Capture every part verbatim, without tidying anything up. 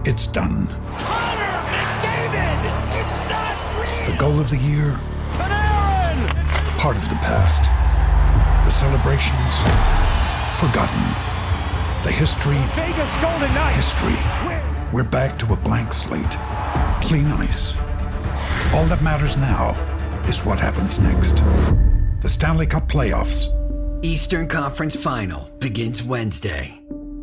it's done. Connor McDavid! It's not real! The goal of the year, Panarin! part of the past. The celebrations, forgotten. The history, Vegas Golden Knights! history. We're back to a blank slate. Clean ice. All that matters now is what happens next. The Stanley Cup playoffs. Eastern Conference Final begins Wednesday.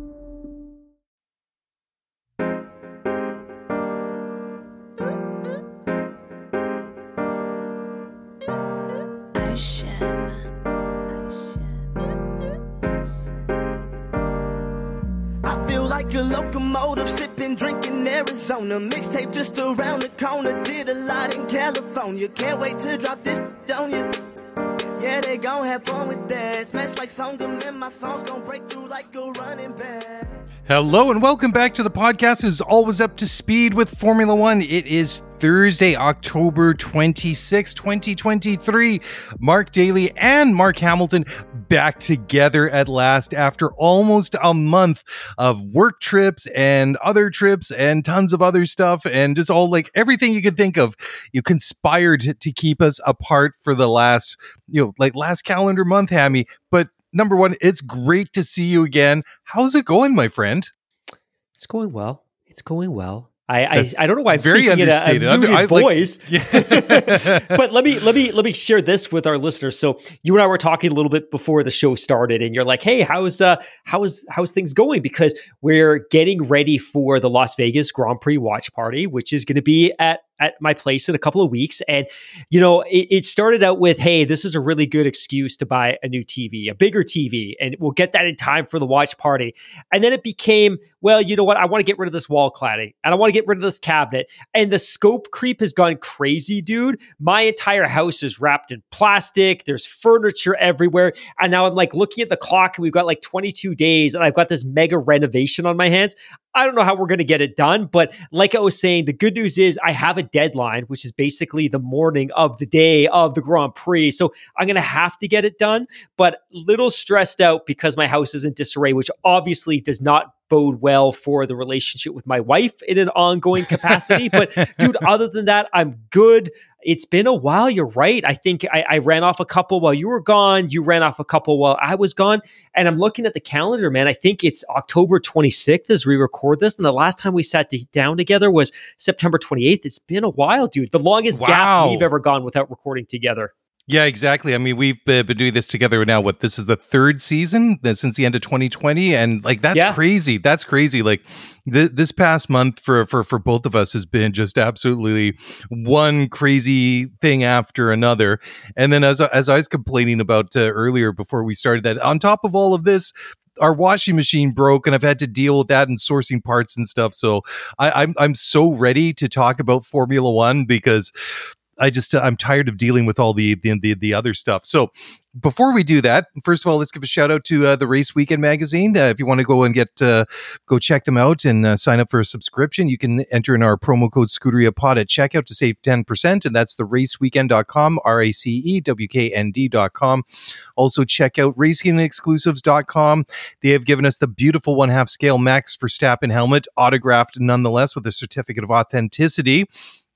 I feel like a locomotive sipping, drinking Arizona. Mixtape just around the corner. Did a lot in California. Can't wait to drop this on you. Yeah, they gon' have fun with that. Smash like Songam and my songs gon' break through like a running back. Hello and welcome back to the podcast. It is always up to speed with Formula One. It is Thursday, October twenty-sixth, twenty twenty-three. Mark Daly and Mark Hamilton back together at last after almost a month of work trips and other trips and tons of other stuff and just all like everything you could think of. You conspired to keep us apart for the last, you know, like last calendar month, Hammy. But number one, it's great to see you again. How's it going, my friend? It's going well. It's going well. I I, I don't know why I'm very speaking in a, a muted I, voice, like, yeah. but let me let me let me share this with our listeners. So you and I were talking a little bit before the show started, and you're like, "Hey, how's uh how's how's things going?" Because we're getting ready for the Las Vegas Grand Prix watch party, which is going to be at at my place in a couple of weeks. And, you know, it, it started out with, hey, this is a really good excuse to buy a new T V, a bigger T V, and we'll get that in time for the watch party. And then it became, well, you know what? I want to get rid of this wall cladding and I want to get rid of this cabinet. And the scope creep has gone crazy, dude. My entire house is wrapped in plastic. There's furniture everywhere. And now I'm like looking at the clock and we've got like twenty-two days and I've got this mega renovation on my hands. I don't know how we're going to get it done, but like I was saying, the good news is I have a deadline, which is basically the morning of the day of the Grand Prix. So I'm going to have to get it done, but little stressed out because my house is in disarray, which obviously does not bode well for the relationship with my wife in an ongoing capacity. But dude, other than that, I'm good. It's been a while. You're right. I think I, I ran off a couple while you were gone. You ran off a couple while I was gone. And I'm looking at the calendar, man. I think it's October twenty-sixth as we record this. And the last time we sat down together was September twenty-eighth. It's been a while, dude. The longest Wow. gap we've ever gone without recording together. Yeah, exactly. I mean, we've uh, been doing this together now. What, this is the third season uh, since the end of twenty twenty, and like that's Yeah. crazy. That's crazy. Like th- this past month for for for both of us has been just absolutely one crazy thing after another. And then as as I was complaining about uh, earlier before we started, that on top of all of this, our washing machine broke and I've had to deal with that and sourcing parts and stuff. So I, I'm I'm so ready to talk about Formula One because I just, uh, I'm tired of dealing with all the, the, the, the other stuff. So before we do that, first of all, let's give a shout out to uh, the Race Weekend magazine. Uh, if you want to go and get, uh, go check them out and uh, sign up for a subscription, you can enter in our promo code ScuderiaPod at checkout to save ten percent. And that's the race weekend dot com, R A C E W K N D dot com. Also check out racing exclusives dot com. They have given us the beautiful one half scale Max Verstappen helmet, autographed nonetheless with a certificate of authenticity,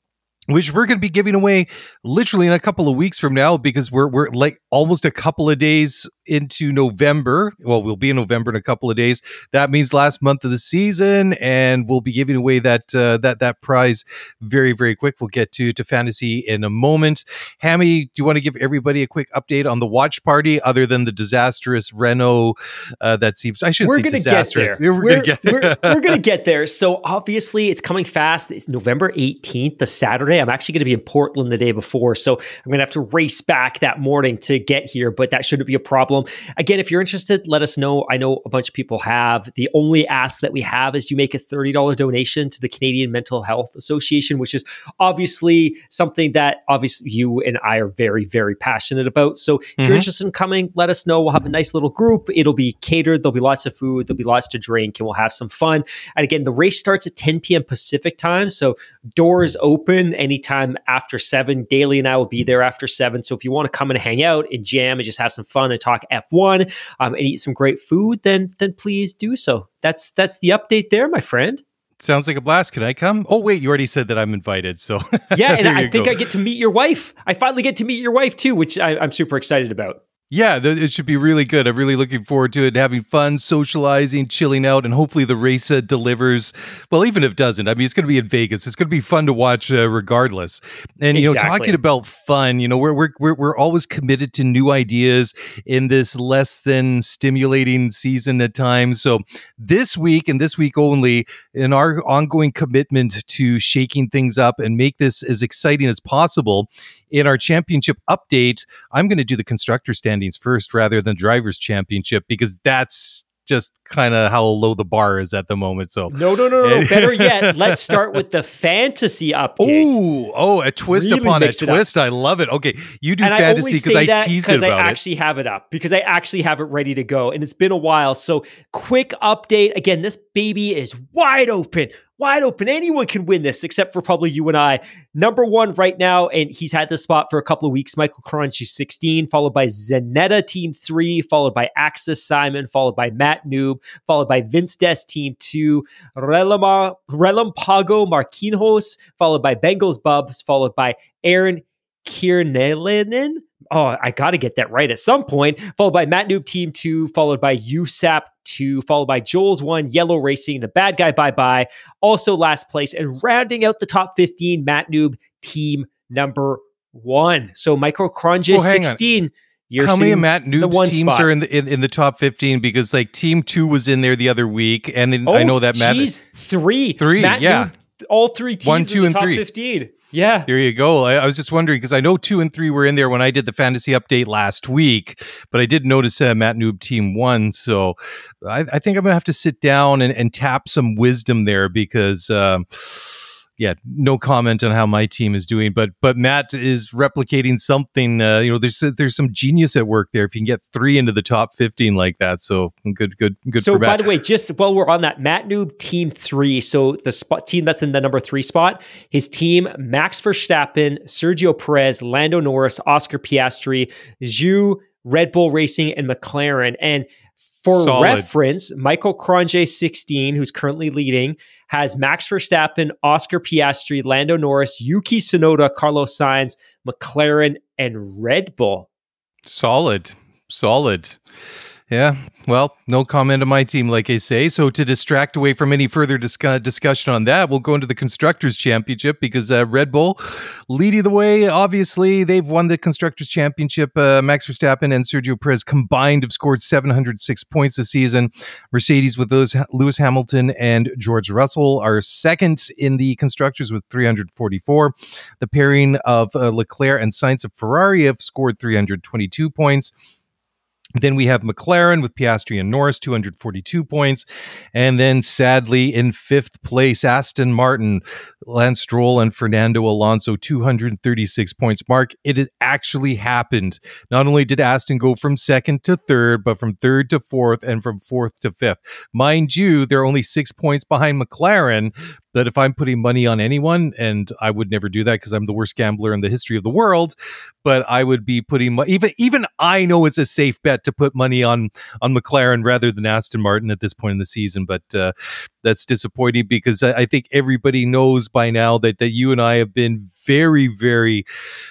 which we're going to be giving away literally in a couple of weeks from now because we're we're like almost a couple of days into November. Well, we'll be in November in a couple of days. That means last month of the season, and we'll be giving away that uh, that that prize very very quick. We'll get to to fantasy in a moment. Hammy, do you want to give everybody a quick update on the watch party, other than the disastrous Renault? Uh, that seems I shouldn't We're say gonna disastrous. get there. We're, We're, gonna get there. we're, we're gonna get there. So obviously, it's coming fast. It's November eighteenth, the Saturday. I'm actually going to be in Portland the day before, so I'm going to have to race back that morning to get here, but that shouldn't be a problem. Again, if you're interested, let us know. I know a bunch of people have. The only ask that we have is you make a thirty dollars donation to the Canadian Mental Health Association, which is obviously something that obviously you and I are very, very passionate about. So if Mm-hmm. you're interested in coming, let us know. We'll have a nice little group. It'll be catered. There'll be lots of food. There'll be lots to drink, and we'll have some fun. And again, the race starts at ten p.m. Pacific time, so doors open anytime after seven. Daly and I will be there after seven. So if you want to come and hang out and jam and just have some fun and talk F one um, and eat some great food, then then please do so. That's that's the update there, my friend. Sounds like a blast. Can I come? Oh, wait, you already said that I'm invited. So yeah, and I think go. I get to meet your wife. I finally get to meet your wife too, which I, I'm super excited about. Yeah, th- it should be really good. I'm really looking forward to it, having fun, socializing, chilling out, and hopefully the race uh, delivers. Well, even if it doesn't, I mean, it's going to be in Vegas. It's going to be fun to watch uh, regardless. And, you exactly. know, talking about fun, you know, we're, we're, we're, we're always committed to new ideas in this less than stimulating season at times. So this week and this week only, in our ongoing commitment to shaking things up and make this as exciting as possible, in our championship update, I'm going to do the constructor standings first rather than drivers championship, because that's just kind of how low the bar is at the moment. So no, no, no, no. Better yet, let's start with the fantasy update. Oh, oh, a twist really upon a twist. I love it. Okay, you do and fantasy because I, I teased it about I actually it. have it up because I actually have it ready to go, and it's been a while. So quick update. Again, this baby is wide open. Wide open. Anyone can win this except for probably you and I. Number one right now, and he's had this spot for a couple of weeks, Michael Cronje, sixteen, followed by Zanetta, team three, followed by Axis Simon, followed by Matt Noob, followed by Vince Des, team two, Relama, Relampago Marquinhos, followed by Bengals Bubs, followed by Aaron Kiernelinen. Oh, I got to get that right at some point. Followed by Matt Noob, team two, followed by U S A P two, followed by Joel's one, Yellow Racing, the bad guy, bye-bye. Also last place, and rounding out the top fifteen, Matt Noob, team number one. So Michael Cronje, oh, sixteen. You're How many of Matt Noob's teams spot. are in the in, in the top fifteen? Because like team two was in there the other week, and then oh, I know that Matt geez, three, three, Matt yeah, Noob, all three teams one, two, in the and top three. fifteen. Yeah. There you go. I, I was just wondering because I know two and three were in there when I did the fantasy update last week, but I did notice uh, Matt Noob team one. So I, I think I'm going to have to sit down and, and tap some wisdom there because, um, yeah, no comment on how my team is doing, but but Matt is replicating something. Uh, you know, there's there's some genius at work there if you can get three into the top fifteen like that. So good, good, good. So for by Matt. the way, just while we're on that, Matt Noob team three. So the spot team that's in the number three spot, his team: Max Verstappen, Sergio Perez, Lando Norris, Oscar Piastri, Zhu, Red Bull Racing, and McLaren. And for Solid. reference, Michael Cronje, sixteen, who's currently leading, has Max Verstappen, Oscar Piastri, Lando Norris, Yuki Tsunoda, Carlos Sainz, McLaren, and Red Bull. Solid. Solid. Yeah. Well, no comment on my team, like I say. So to distract away from any further dis- discussion on that, we'll go into the Constructors' Championship because uh, Red Bull leading the way. Obviously, they've won the Constructors' Championship. Uh, Max Verstappen and Sergio Perez combined have scored seven hundred six points this season. Mercedes with those Lewis Hamilton and George Russell are second in the Constructors with three hundred forty-four. The pairing of uh, Leclerc and Sainz of Ferrari have scored three hundred twenty-two points. Then we have McLaren with Piastri and Norris, two hundred forty-two points. And then sadly, in fifth place, Aston Martin, Lance Stroll and Fernando Alonso, two hundred thirty-six points. Mark, it has actually happened. Not only did Aston go from second to third, but from third to fourth and from fourth to fifth. Mind you, they're only six points behind McLaren. That if I'm putting money on anyone, and I would never do that because I'm the worst gambler in the history of the world, but I would be putting mo- even even I know it's a safe bet to put money on on McLaren rather than Aston Martin at this point in the season. But uh, that's disappointing because I, I think everybody knows by now that that you and I have been very, very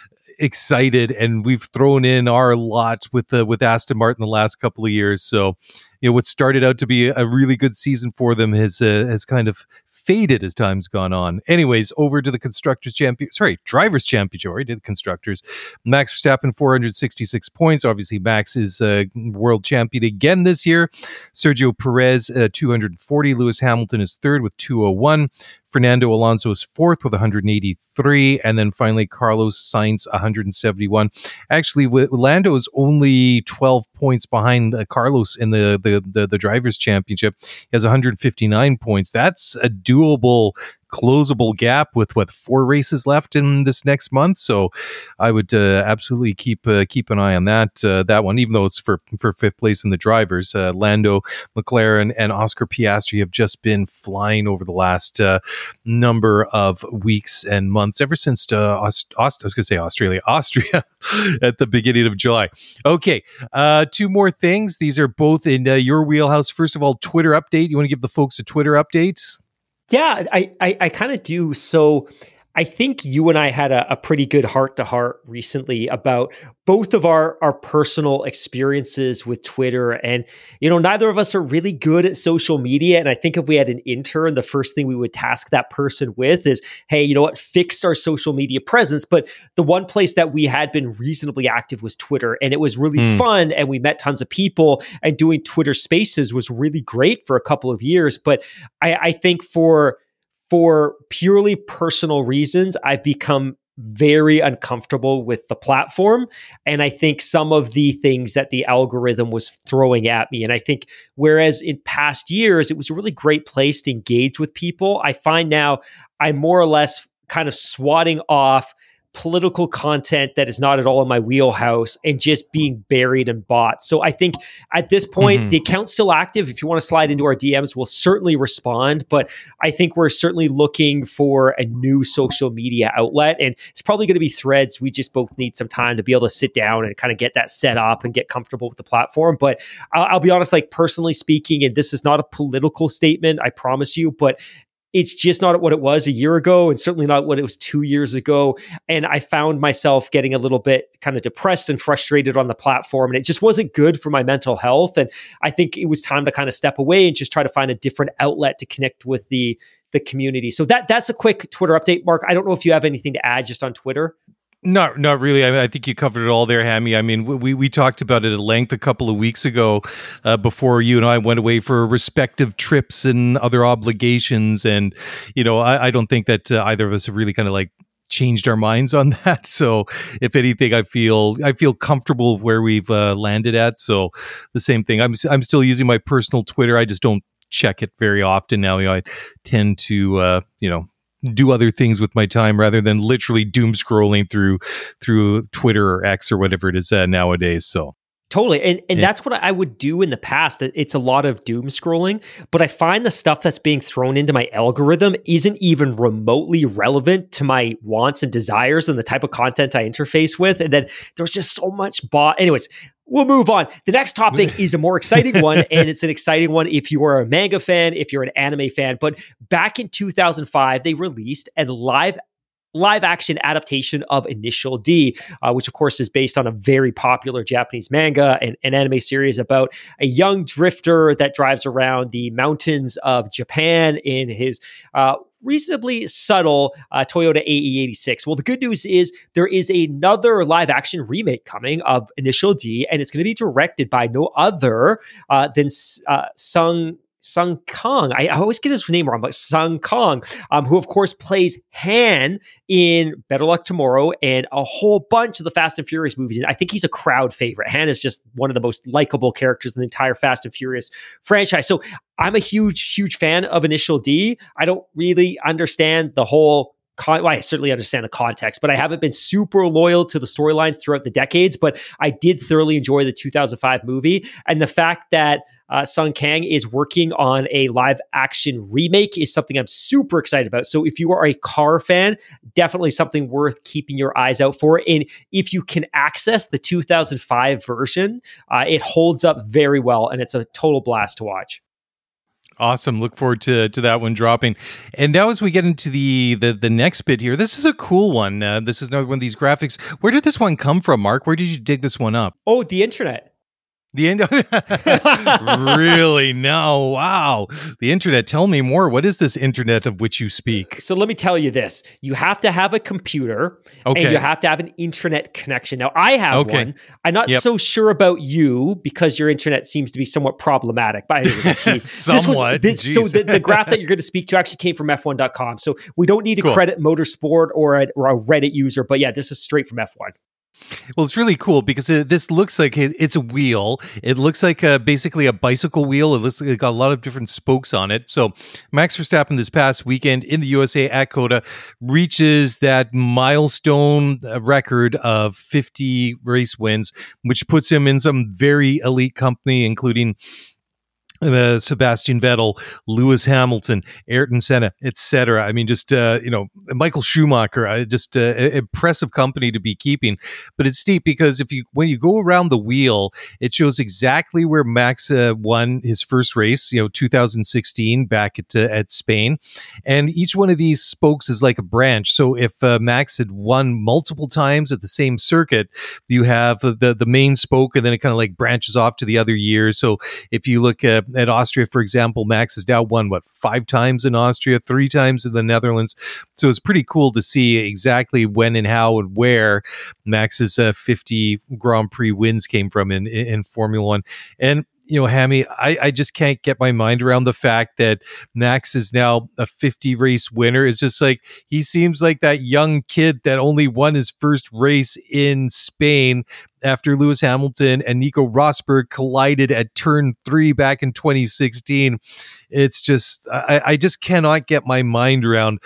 excited, and we've thrown in our lot with the with Aston Martin the last couple of years. So, you know, what started out to be a really good season for them has uh, has kind of faded as time's gone on. Anyways, over to the Constructors Champion, sorry, Drivers Championship. Already did Constructors. Max Verstappen, four hundred sixty-six points. Obviously, Max is uh, world champion again this year. Sergio Perez, uh, two hundred forty. Lewis Hamilton is third with two oh one. Fernando Alonso is fourth with one hundred eighty-three. And then finally, Carlos Sainz, one hundred seventy-one. Actually, Lando is only twelve points behind uh, Carlos in the, the, the, the Drivers' Championship. He has one hundred fifty-nine points. That's a doable, closable gap with what four races left in this next month. So I would uh, absolutely keep uh, keep an eye on that uh, that one, even though it's for for fifth place in the drivers. Uh, Lando, McLaren, and Oscar Piastri have just been flying over the last uh, number of weeks and months, ever since uh, Aust- Aust- I was going to say Australia, Austria at the beginning of July. Okay, uh, two more things. These are both in uh, your wheelhouse. First of all, Twitter update. You want to give the folks a Twitter update? Yeah, I I, I kind of do. So I think you and I had a, a pretty good heart to heart recently about both of our, our personal experiences with Twitter. And, you know, neither of us are really good at social media. And I think if we had an intern, the first thing we would task that person with is, hey, you know what, fix our social media presence. But the one place that we had been reasonably active was Twitter. And it was really mm. fun. And we met tons of people, and doing Twitter Spaces was really great for a couple of years. But I, I think for For purely personal reasons, I've become very uncomfortable with the platform. And I think some of the things that the algorithm was throwing at me. And I think whereas in past years, it was a really great place to engage with people, I find now I'm more or less kind of swatting off political content that is not at all in my wheelhouse and just being buried in bots. So I think at this point, mm-hmm. the account's still active. If you want to slide into our D Ms, we'll certainly respond. But I think we're certainly looking for a new social media outlet. And it's probably going to be Threads. We just both need some time to be able to sit down and kind of get that set up and get comfortable with the platform. But I'll, I'll be honest, like personally speaking, and this is not a political statement, I promise you, but it's just not what it was a year ago, and certainly not what it was two years ago. And I found myself getting a little bit kind of depressed and frustrated on the platform, and it just wasn't good for my mental health. And I think it was time to kind of step away and just try to find a different outlet to connect with the the community. So that that's a quick Twitter update, Mark. I don't know if you have anything to add just on Twitter. Not, not really. I mean, I think you covered it all there, Hammy. I mean, we we talked about it at length a couple of weeks ago, uh, before you and I went away for respective trips and other obligations. And you know, I, I don't think that uh, either of us have really kind of like changed our minds on that. So, if anything, I feel I feel comfortable with where we've uh, landed at. So, the same thing. I'm I'm still using my personal Twitter. I just don't check it very often now. You know, I tend to uh, you know. do other things with my time rather than literally doom scrolling through through Twitter or X or whatever it is uh, nowadays. So totally. And and yeah. that's what I would do in the past. It's a lot of doom scrolling, but I find the stuff that's being thrown into my algorithm isn't even remotely relevant to my wants and desires and the type of content I interface with. And then there's just so much bot. Anyways, we'll move on. The next topic is a more exciting one, and it's an exciting one if you are a manga fan, if you're an anime fan. But back in two thousand five, they released a live live action adaptation of Initial D, uh, which of course is based on a very popular Japanese manga and an anime series about a young drifter that drives around the mountains of Japan in his uh, reasonably subtle uh, Toyota A E eighty-six. Well, the good news is there is another live action remake coming of Initial D, and it's going to be directed by no other uh, than uh, Sung Sung Kang. I, I always get his name wrong, but Sung Kang, um, who of course plays Han in Better Luck Tomorrow and a whole bunch of the Fast and Furious movies. And I think he's a crowd favorite. Han is just one of the most likable characters in the entire Fast and Furious franchise. So I'm a huge, huge fan of Initial D. I don't really understand the whole Con- well, I certainly understand the context, but I haven't been super loyal to the storylines throughout the decades. But I did thoroughly enjoy the two thousand five movie, and the fact that uh, Sung Kang is working on a live action remake is something I'm super excited about. So if you are a car fan, definitely something worth keeping your eyes out for. And if you can access the two thousand five version, uh, it holds up very well, and it's a total blast to watch. Awesome. Look forward to, to that one dropping. And now as we get into the, the, the next bit here, this is a cool one. Uh, this is another one of these graphics. Where did this one come from, Mark? Where did you dig this one up? Oh, the internet. The end. Really? No. Wow. The internet. Tell me more. What is this internet of which you speak? So let me tell you this. You have to have a computer, okay, and you have to have an internet connection. Now, I have okay. one. I'm not yep. so sure about you because your internet seems to be somewhat problematic. But it was a tease. Somewhat. This was, this, so the, the graph that you're going to speak to actually came from F one dot com. So we don't need to cool. credit Motorsport or a, or a Reddit user. But yeah, this is straight from F one. Well, it's really cool because it, this looks like it, it's a wheel. It looks like a, basically a bicycle wheel. It looks like it's got a lot of different spokes on it. So Max Verstappen this past weekend in the U S A at COTA reaches that milestone record of fifty race wins, which puts him in some very elite company, including Uh, Sebastian Vettel, Lewis Hamilton, Ayrton Senna, et cetera. I mean, just, uh, you know, Michael Schumacher, uh, just uh, impressive company to be keeping. But it's steep because if you, when you go around the wheel, it shows exactly where Max uh, won his first race, you know, two thousand sixteen back at, uh, at Spain. And each one of these spokes is like a branch. So if uh, Max had won multiple times at the same circuit, you have the, the main spoke and then it kind of like branches off to the other years. So if you look at At Austria, for example, Max has now won, what, five times in Austria, three times in the Netherlands. So it's pretty cool to see exactly when and how and where Max's uh, fifty Grand Prix wins came from in, in, in Formula One. And, you know, Hammy, I, I just can't get my mind around the fact that Max is now a fifty race winner. It's just like, he seems like that young kid that only won his first race in Spain after Lewis Hamilton and Nico Rosberg collided at turn three back in twenty sixteen. It's just, I, I just cannot get my mind around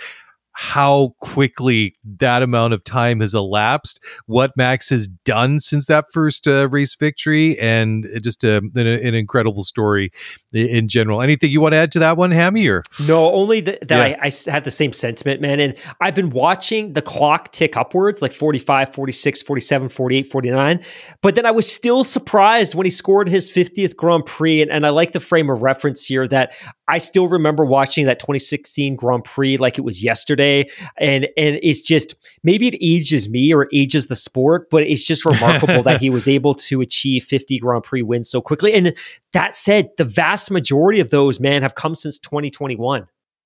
how quickly that amount of time has elapsed, what Max has done since that first uh, race victory, and just a, an, an incredible story in general. Anything you want to add to that one, Hammy? Or? No, only that, that yeah. I, I had the same sentiment, man. And I've been watching the clock tick upwards, like forty-five, forty-six, forty-seven, forty-eight, forty-nine. But then I was still surprised when he scored his fiftieth Grand Prix. And, and I like the frame of reference here that I still remember watching that twenty sixteen Grand Prix like it was yesterday. And and it's just, maybe it ages me or ages the sport, but it's just remarkable that he was able to achieve fifty Grand Prix wins so quickly. And that said, the vast majority of those, man, have come since twenty twenty-one.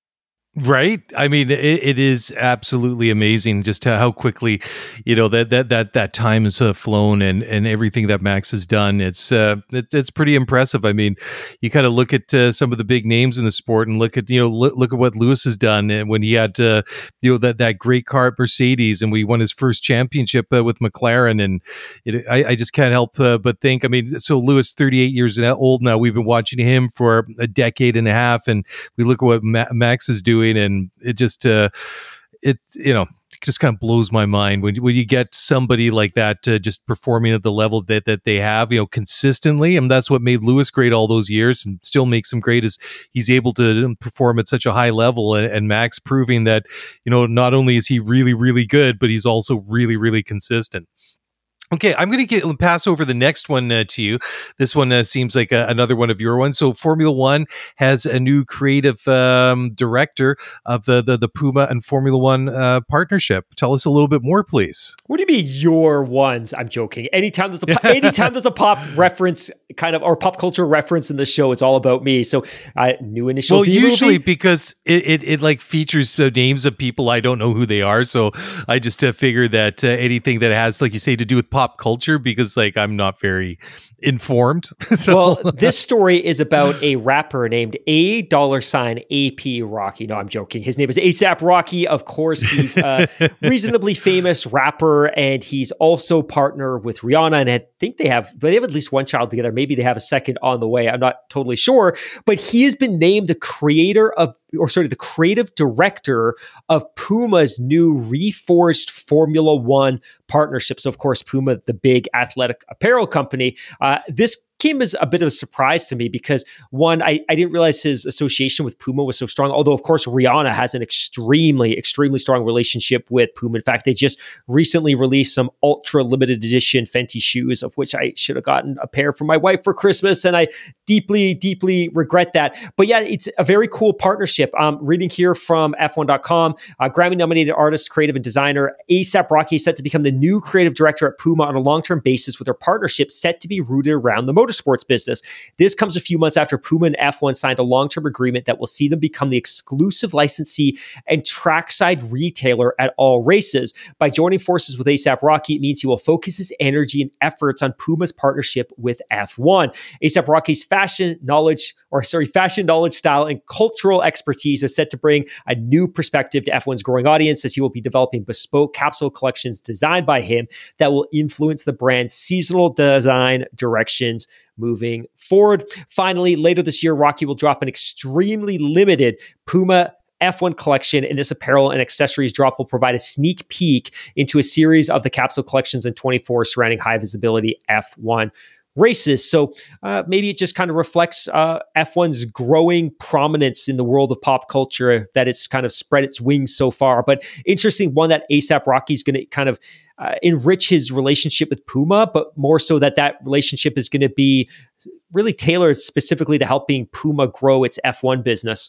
Right. I mean, it, it is absolutely amazing just how, how quickly, you know, that that that that time has uh, flown and and everything that Max has done. It's uh, it, it's pretty impressive. I mean, you kind of look at uh, some of the big names in the sport and look at, you know, look, look at what Lewis has done. And when he had, uh, you know, that that great car at Mercedes and we won his first championship uh, with McLaren. And it, I, I just can't help uh, but think, I mean, so Lewis, thirty-eight years old now, we've been watching him for a decade and a half. And we look at what Ma- Max is doing. And it just, uh, it, you know, just kind of blows my mind when, when you get somebody like that uh, just performing at the level that, that they have, you know, consistently. And that's what made Lewis great all those years and still makes him great is he's able to perform at such a high level. And, and Max proving that, you know, not only is he really, really good, but he's also really, really consistent. Okay, I'm going to get pass over the next one uh, to you. This one uh, seems like a, another one of your ones. So Formula One has a new creative um, director of the, the the Puma and Formula One uh, partnership. Tell us a little bit more, please. What do you mean your ones? I'm joking. Anytime there's a anytime there's a pop reference, kind of, or pop culture reference in the show, it's all about me. So uh, new initial. Well, D usually movie? because it, it it like features the names of people I don't know who they are. So I just uh, figure that uh, anything that has, like you say, to do with pop culture, because like I'm not very informed. So. Well, this story is about a rapper named A dollar sign A P Rocky. No, I'm joking. His name is A$AP Rocky. Of course, he's a reasonably famous rapper, and he's also partnered with Rihanna. And I think they have they have at least one child together. Maybe they have a second on the way. I'm not totally sure, but he has been named the creator of, or sorry, the creative director of Puma's new reforged Formula One partnership. So, of course, Puma, the big athletic apparel company, uh, this came as a bit of a surprise to me because, one, I, I didn't realize his association with Puma was so strong, although, of course, Rihanna has an extremely, extremely strong relationship with Puma. In fact, they just recently released some ultra limited edition Fenty shoes, of which I should have gotten a pair for my wife for Christmas, and I deeply, deeply regret that. But yeah, it's a very cool partnership. Um, reading here from F one dot com, uh, Grammy-nominated artist, creative, and designer A$AP Rocky is set to become the new creative director at Puma on a long-term basis, with their partnership set to be rooted around the motorsports business. This comes a few months after Puma and F one signed a long-term agreement that will see them become the exclusive licensee and trackside retailer at all races. By joining forces with A$AP Rocky, it means he will focus his energy and efforts on Puma's partnership with F one. A$AP Rocky's fashion knowledge, or sorry, fashion knowledge, style, and cultural expertise is set to bring a new perspective to F one's growing audience, as he will be developing bespoke capsule collections designed by him that will influence the brand's seasonal design directions moving forward. Finally, later this year, Rocky will drop an extremely limited Puma F one collection, and this apparel and accessories drop will provide a sneak peek into a series of the capsule collections in twenty-four surrounding high visibility F one races. So uh, maybe it just kind of reflects uh, F one's growing prominence in the world of pop culture, that it's kind of spread its wings so far. But interesting one that ASAP Rocky's going to kind of uh, enrich his relationship with Puma, but more so that that relationship is going to be really tailored specifically to helping Puma grow its F one business.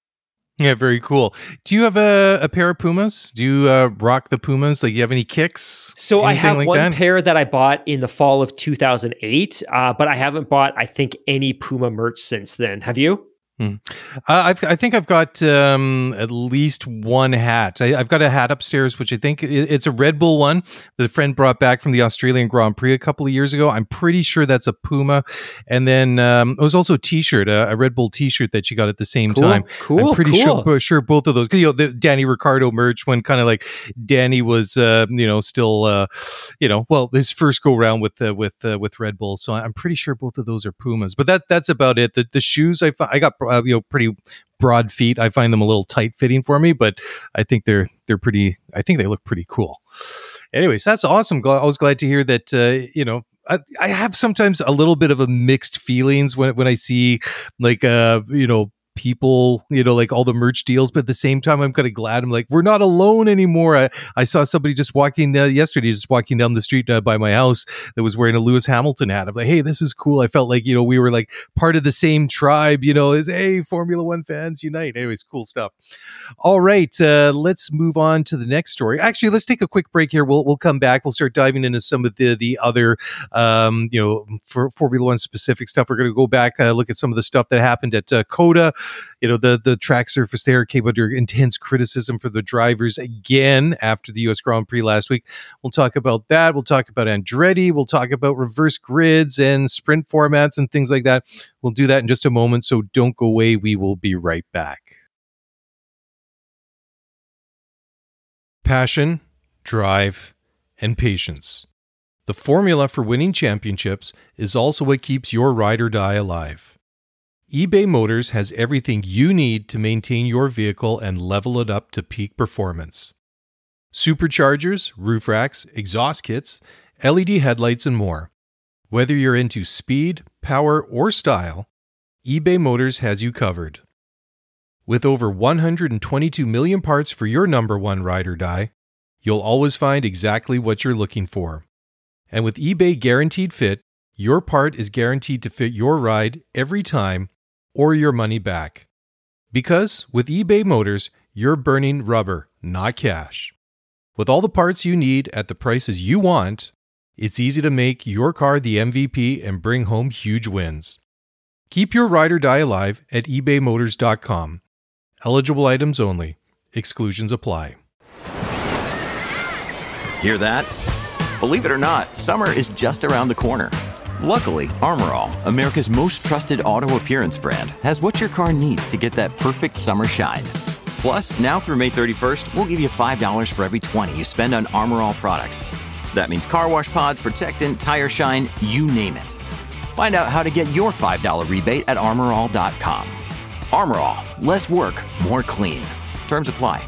Yeah, very cool. Do you have a, a pair of Pumas? Do you uh, rock the Pumas? Like, do you have any kicks? So I have like one that? pair that I bought in the fall of two thousand eight, uh, but I haven't bought, I think, any Puma merch since then. Have you? Hmm. Uh, I've, I think I've got um, at least one hat. I, I've got a hat upstairs, which I think it, it's a Red Bull one that a friend brought back from the Australian Grand Prix a couple of years ago. I'm pretty sure that's a Puma. And then um, it was also a T-shirt, a, a Red Bull T-shirt that you got at the same Cool, time. cool, I'm pretty cool. sure, sure both of those. You know, the Danny Ricciardo merch when kind of like Danny was, uh, you know, still, uh, you know, well, his first go round with uh, with uh, with Red Bull. So I'm pretty sure both of those are Pumas. But that that's about it. The the shoes I I got uh, you know pretty broad feet. I find them a little tight fitting for me, but I think they're they're pretty. I think they look pretty cool. Anyways, that's awesome. Gl- I was glad to hear that. Uh, you know, I, I have sometimes a little bit of a mixed feelings when when I see like uh you know. people, you know, like all the merch deals, but at the same time, I'm kind of glad. I'm like, we're not alone anymore. I, I saw somebody just walking uh, yesterday, just walking down the street uh, by my house that was wearing a Lewis Hamilton hat. I'm like, hey, this is cool. I felt like, you know, we were like part of the same tribe, you know, is hey, Formula One fans unite. Anyways, cool stuff. All right, uh, let's move on to the next story. Actually, let's take a quick break here. We'll we'll come back. We'll start diving into some of the the other, um, you know, for Formula One specific stuff. We're going to go back, uh, look at some of the stuff that happened at uh, COTA. You know, the, the track surface there came under intense criticism for the drivers again after the U S Grand Prix last week. We'll talk about that. We'll talk about Andretti. We'll talk about reverse grids and sprint formats and things like that. We'll do that in just a moment, so don't go away. We will be right back. Passion, drive, and patience. The formula for winning championships is also what keeps your ride or die alive. eBay Motors has everything you need to maintain your vehicle and level it up to peak performance. Superchargers, roof racks, exhaust kits, L E D headlights, and more. Whether you're into speed, power, or style, eBay Motors has you covered. With over one hundred twenty-two million parts for your number one ride or die, you'll always find exactly what you're looking for. And with eBay Guaranteed Fit, your part is guaranteed to fit your ride every time, or your money back. Because with eBay Motors, you're burning rubber, not cash. With all the parts you need at the prices you want, it's easy to make your car the M V P and bring home huge wins. Keep your ride or die alive at ebay motors dot com. Eligible items only. Exclusions apply. Hear that? Believe it or not, summer is just around the corner. Luckily, Armor All, America's most trusted auto appearance brand, has what your car needs to get that perfect summer shine. Plus, now through May thirty-first, we'll give you five dollars for every twenty you spend on Armor All products. That means car wash pods, protectant, tire shine, you name it. Find out how to get your five dollars rebate at armor all dot com. Armor All, less work, more clean. Terms apply.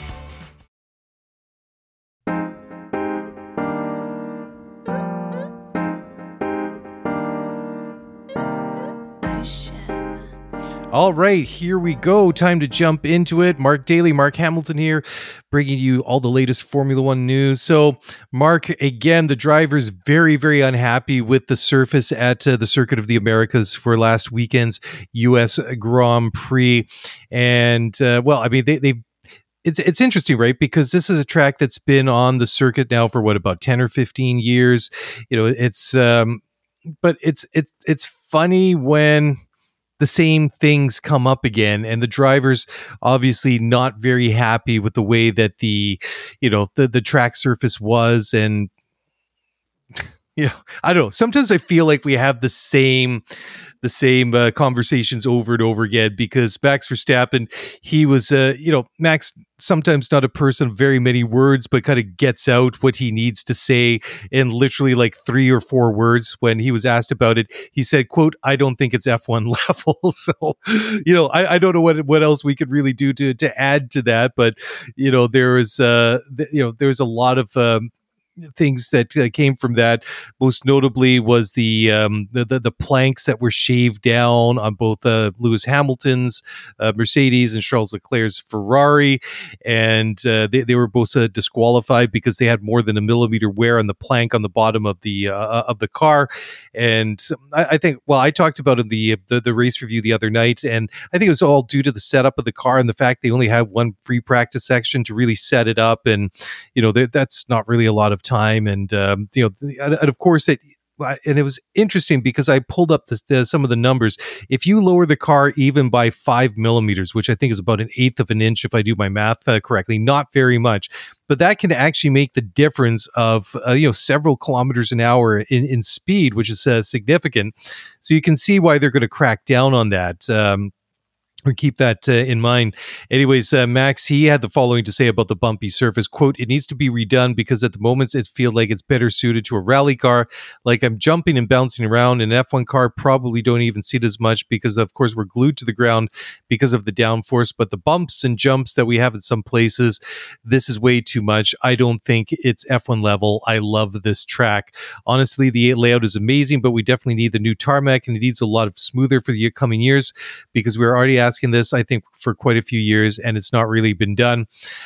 All right, here we go. Time to jump into it. Mark Daly, Mark Hamilton here, bringing you all the latest Formula One news. So, Mark, again, the drivers very, very unhappy with the surface at uh, the Circuit of the Americas for last weekend's U S Grand Prix. And, uh, well, I mean, they, they've It's it's interesting, right? Because this is a track that's been on the circuit now for what, about ten or fifteen years. You know, it's um, but it's it's it's funny when the same things come up again, and the drivers obviously not very happy with the way that the, you know, the, the track surface was. And, you know, I don't know. Sometimes I feel like we have the same, the same uh, conversations over and over again, because Max Verstappen, he was, uh, you know, Max, sometimes not a person of very many words, but kind of gets out what he needs to say in literally like three or four words. When he was asked about it, he said, quote, "I don't think it's F one level." So, you know, I, I don't know what, what else we could really do to, to add to that, but, you know, there was, uh, th- you know, there's a lot of, um, things that uh, came from that. Most notably was the, um, the the the planks that were shaved down on both uh, Lewis Hamilton's uh, Mercedes and Charles Leclerc's Ferrari, and uh, they they were both uh, disqualified because they had more than a millimeter wear on the plank on the bottom of the uh, of the car. And I, I think, well, I talked about it in the, the the race review the other night, and I think it was all due to the setup of the car and the fact they only had one free practice section to really set it up, and you know that that's not really a lot of time, and um, you know, and, and of course it. And it was interesting because I pulled up the, the, some of the numbers. If you lower the car even by five millimeters, which I think is about an eighth of an inch, if I do my math uh, correctly, not very much, but that can actually make the difference of uh, you know several kilometers an hour in, in speed, which is uh, significant. So you can see why they're going to crack down on that. Um, Or keep that uh, in mind. Anyways, uh, Max, he had the following to say about the bumpy surface. Quote, "It needs to be redone because at the moment it feels like it's better suited to a rally car. Like I'm jumping and bouncing around. An F one car probably don't even see it as much because, of course, we're glued to the ground because of the downforce. But the bumps and jumps that we have in some places, this is way too much. I don't think it's F one level. I love this track. Honestly, the layout is amazing, but we definitely need the new tarmac, and it needs a lot of smoother for the coming years because we're already asking asking this, I think, for quite a few years, and it's not really been done."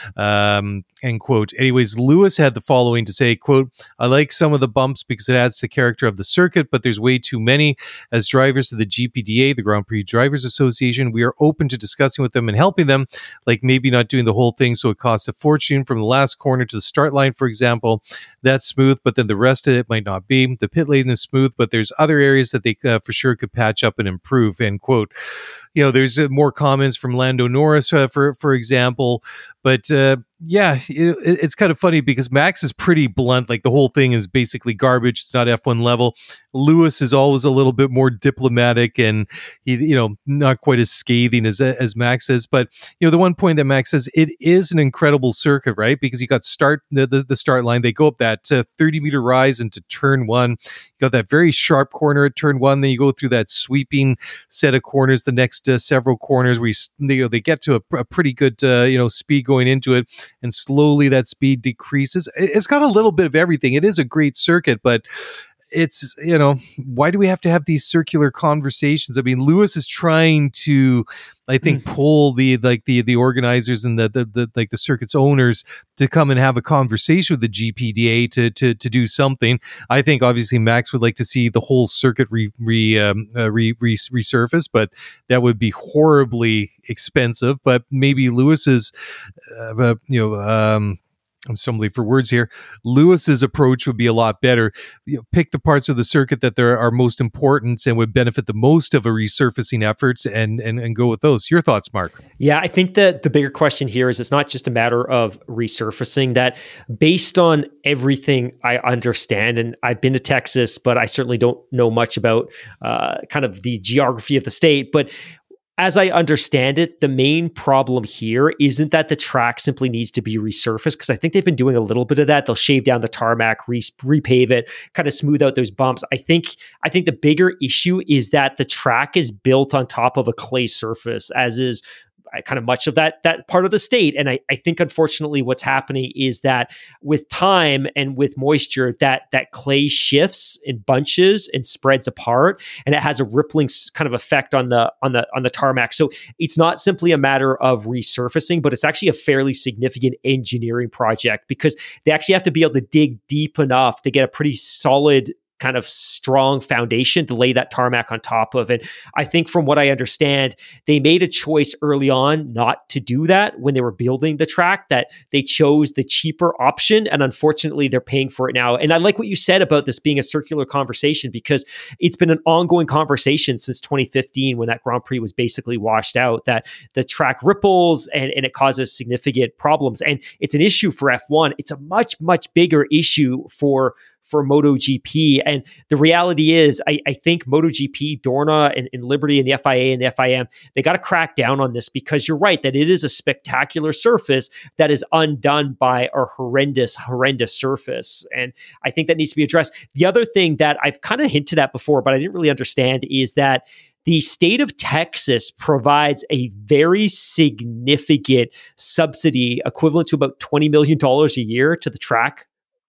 Um, end quote. Anyways, Lewis had the following to say, quote, "I like some of the bumps because it adds to character of the circuit, but there's way too many. As drivers of the G P D A, the Grand Prix Drivers Association, we are open to discussing with them and helping them, like maybe not doing the whole thing so it costs a fortune from the last corner to the start line, for example. That's smooth, but then the rest of it might not be. The pit lane is smooth, but there's other areas that they uh, for sure could patch up and improve," end quote. You know, there's uh, more comments from Lando Norris, uh, for for example. But uh, yeah, it, it's kind of funny because Max is pretty blunt. Like the whole thing is basically garbage. It's not F one level. Lewis is always a little bit more diplomatic and he, you know, not quite as scathing as as Max is. But you know, the one point that Max says, it is an incredible circuit, right? Because you got start the the, the start line. They go up that uh, thirty meter rise into turn one. You got that very sharp corner at turn one. Then you go through that sweeping set of corners. The next uh, several corners where you, you know, they get to a, a pretty good uh, you know speed going into it, and slowly that speed decreases. It's got a little bit of everything. It is a great circuit, but it's, you know, why do we have to have these circular conversations? I mean, Lewis is trying to, I think, mm. pull the like the the organizers and the, the the like the circuit's owners to come and have a conversation with the G P D A to to to do something. I think obviously Max would like to see the whole circuit re re um, uh, re, re resurface, but that would be horribly expensive. But maybe Lewis's, uh, uh, you know. Um, I'm stumbling for words here. Lewis's approach would be a lot better. You know, pick the parts of the circuit that there are most important and would benefit the most of a resurfacing effort, and and and go with those. Your thoughts, Mark? Yeah, I think that the bigger question here is it's not just a matter of resurfacing. That based on everything I understand, and I've been to Texas, but I certainly don't know much about uh, kind of the geography of the state, but as I understand it, the main problem here isn't that the track simply needs to be resurfaced, because I think they've been doing a little bit of that. They'll shave down the tarmac, re- repave it, kind of smooth out those bumps. I think I think the bigger issue is that the track is built on top of a clay surface, as is kind of much of that that part of the state. And I, I think, unfortunately, what's happening is that with time and with moisture, that that clay shifts in bunches and spreads apart, and it has a rippling kind of effect on the on the on the tarmac. So it's not simply a matter of resurfacing, but it's actually a fairly significant engineering project, because they actually have to be able to dig deep enough to get a pretty solid kind of strong foundation to lay that tarmac on top of it. I think from what I understand, they made a choice early on not to do that when they were building the track, that they chose the cheaper option, and unfortunately they're paying for it now. And I like what you said about this being a circular conversation, because it's been an ongoing conversation since twenty fifteen, when that Grand Prix was basically washed out, that the track ripples and, and it causes significant problems. And it's an issue for F one. It's a much, much bigger issue for for MotoGP. And the reality is, I, I think MotoGP, Dorna, and, and Liberty, and the F I A and the F I M, they got to crack down on this, because you're right that it is a spectacular surface that is undone by a horrendous, horrendous surface. And I think that needs to be addressed. The other thing that I've kind of hinted at before, but I didn't really understand, is that the state of Texas provides a very significant subsidy equivalent to about twenty million dollars a year to the track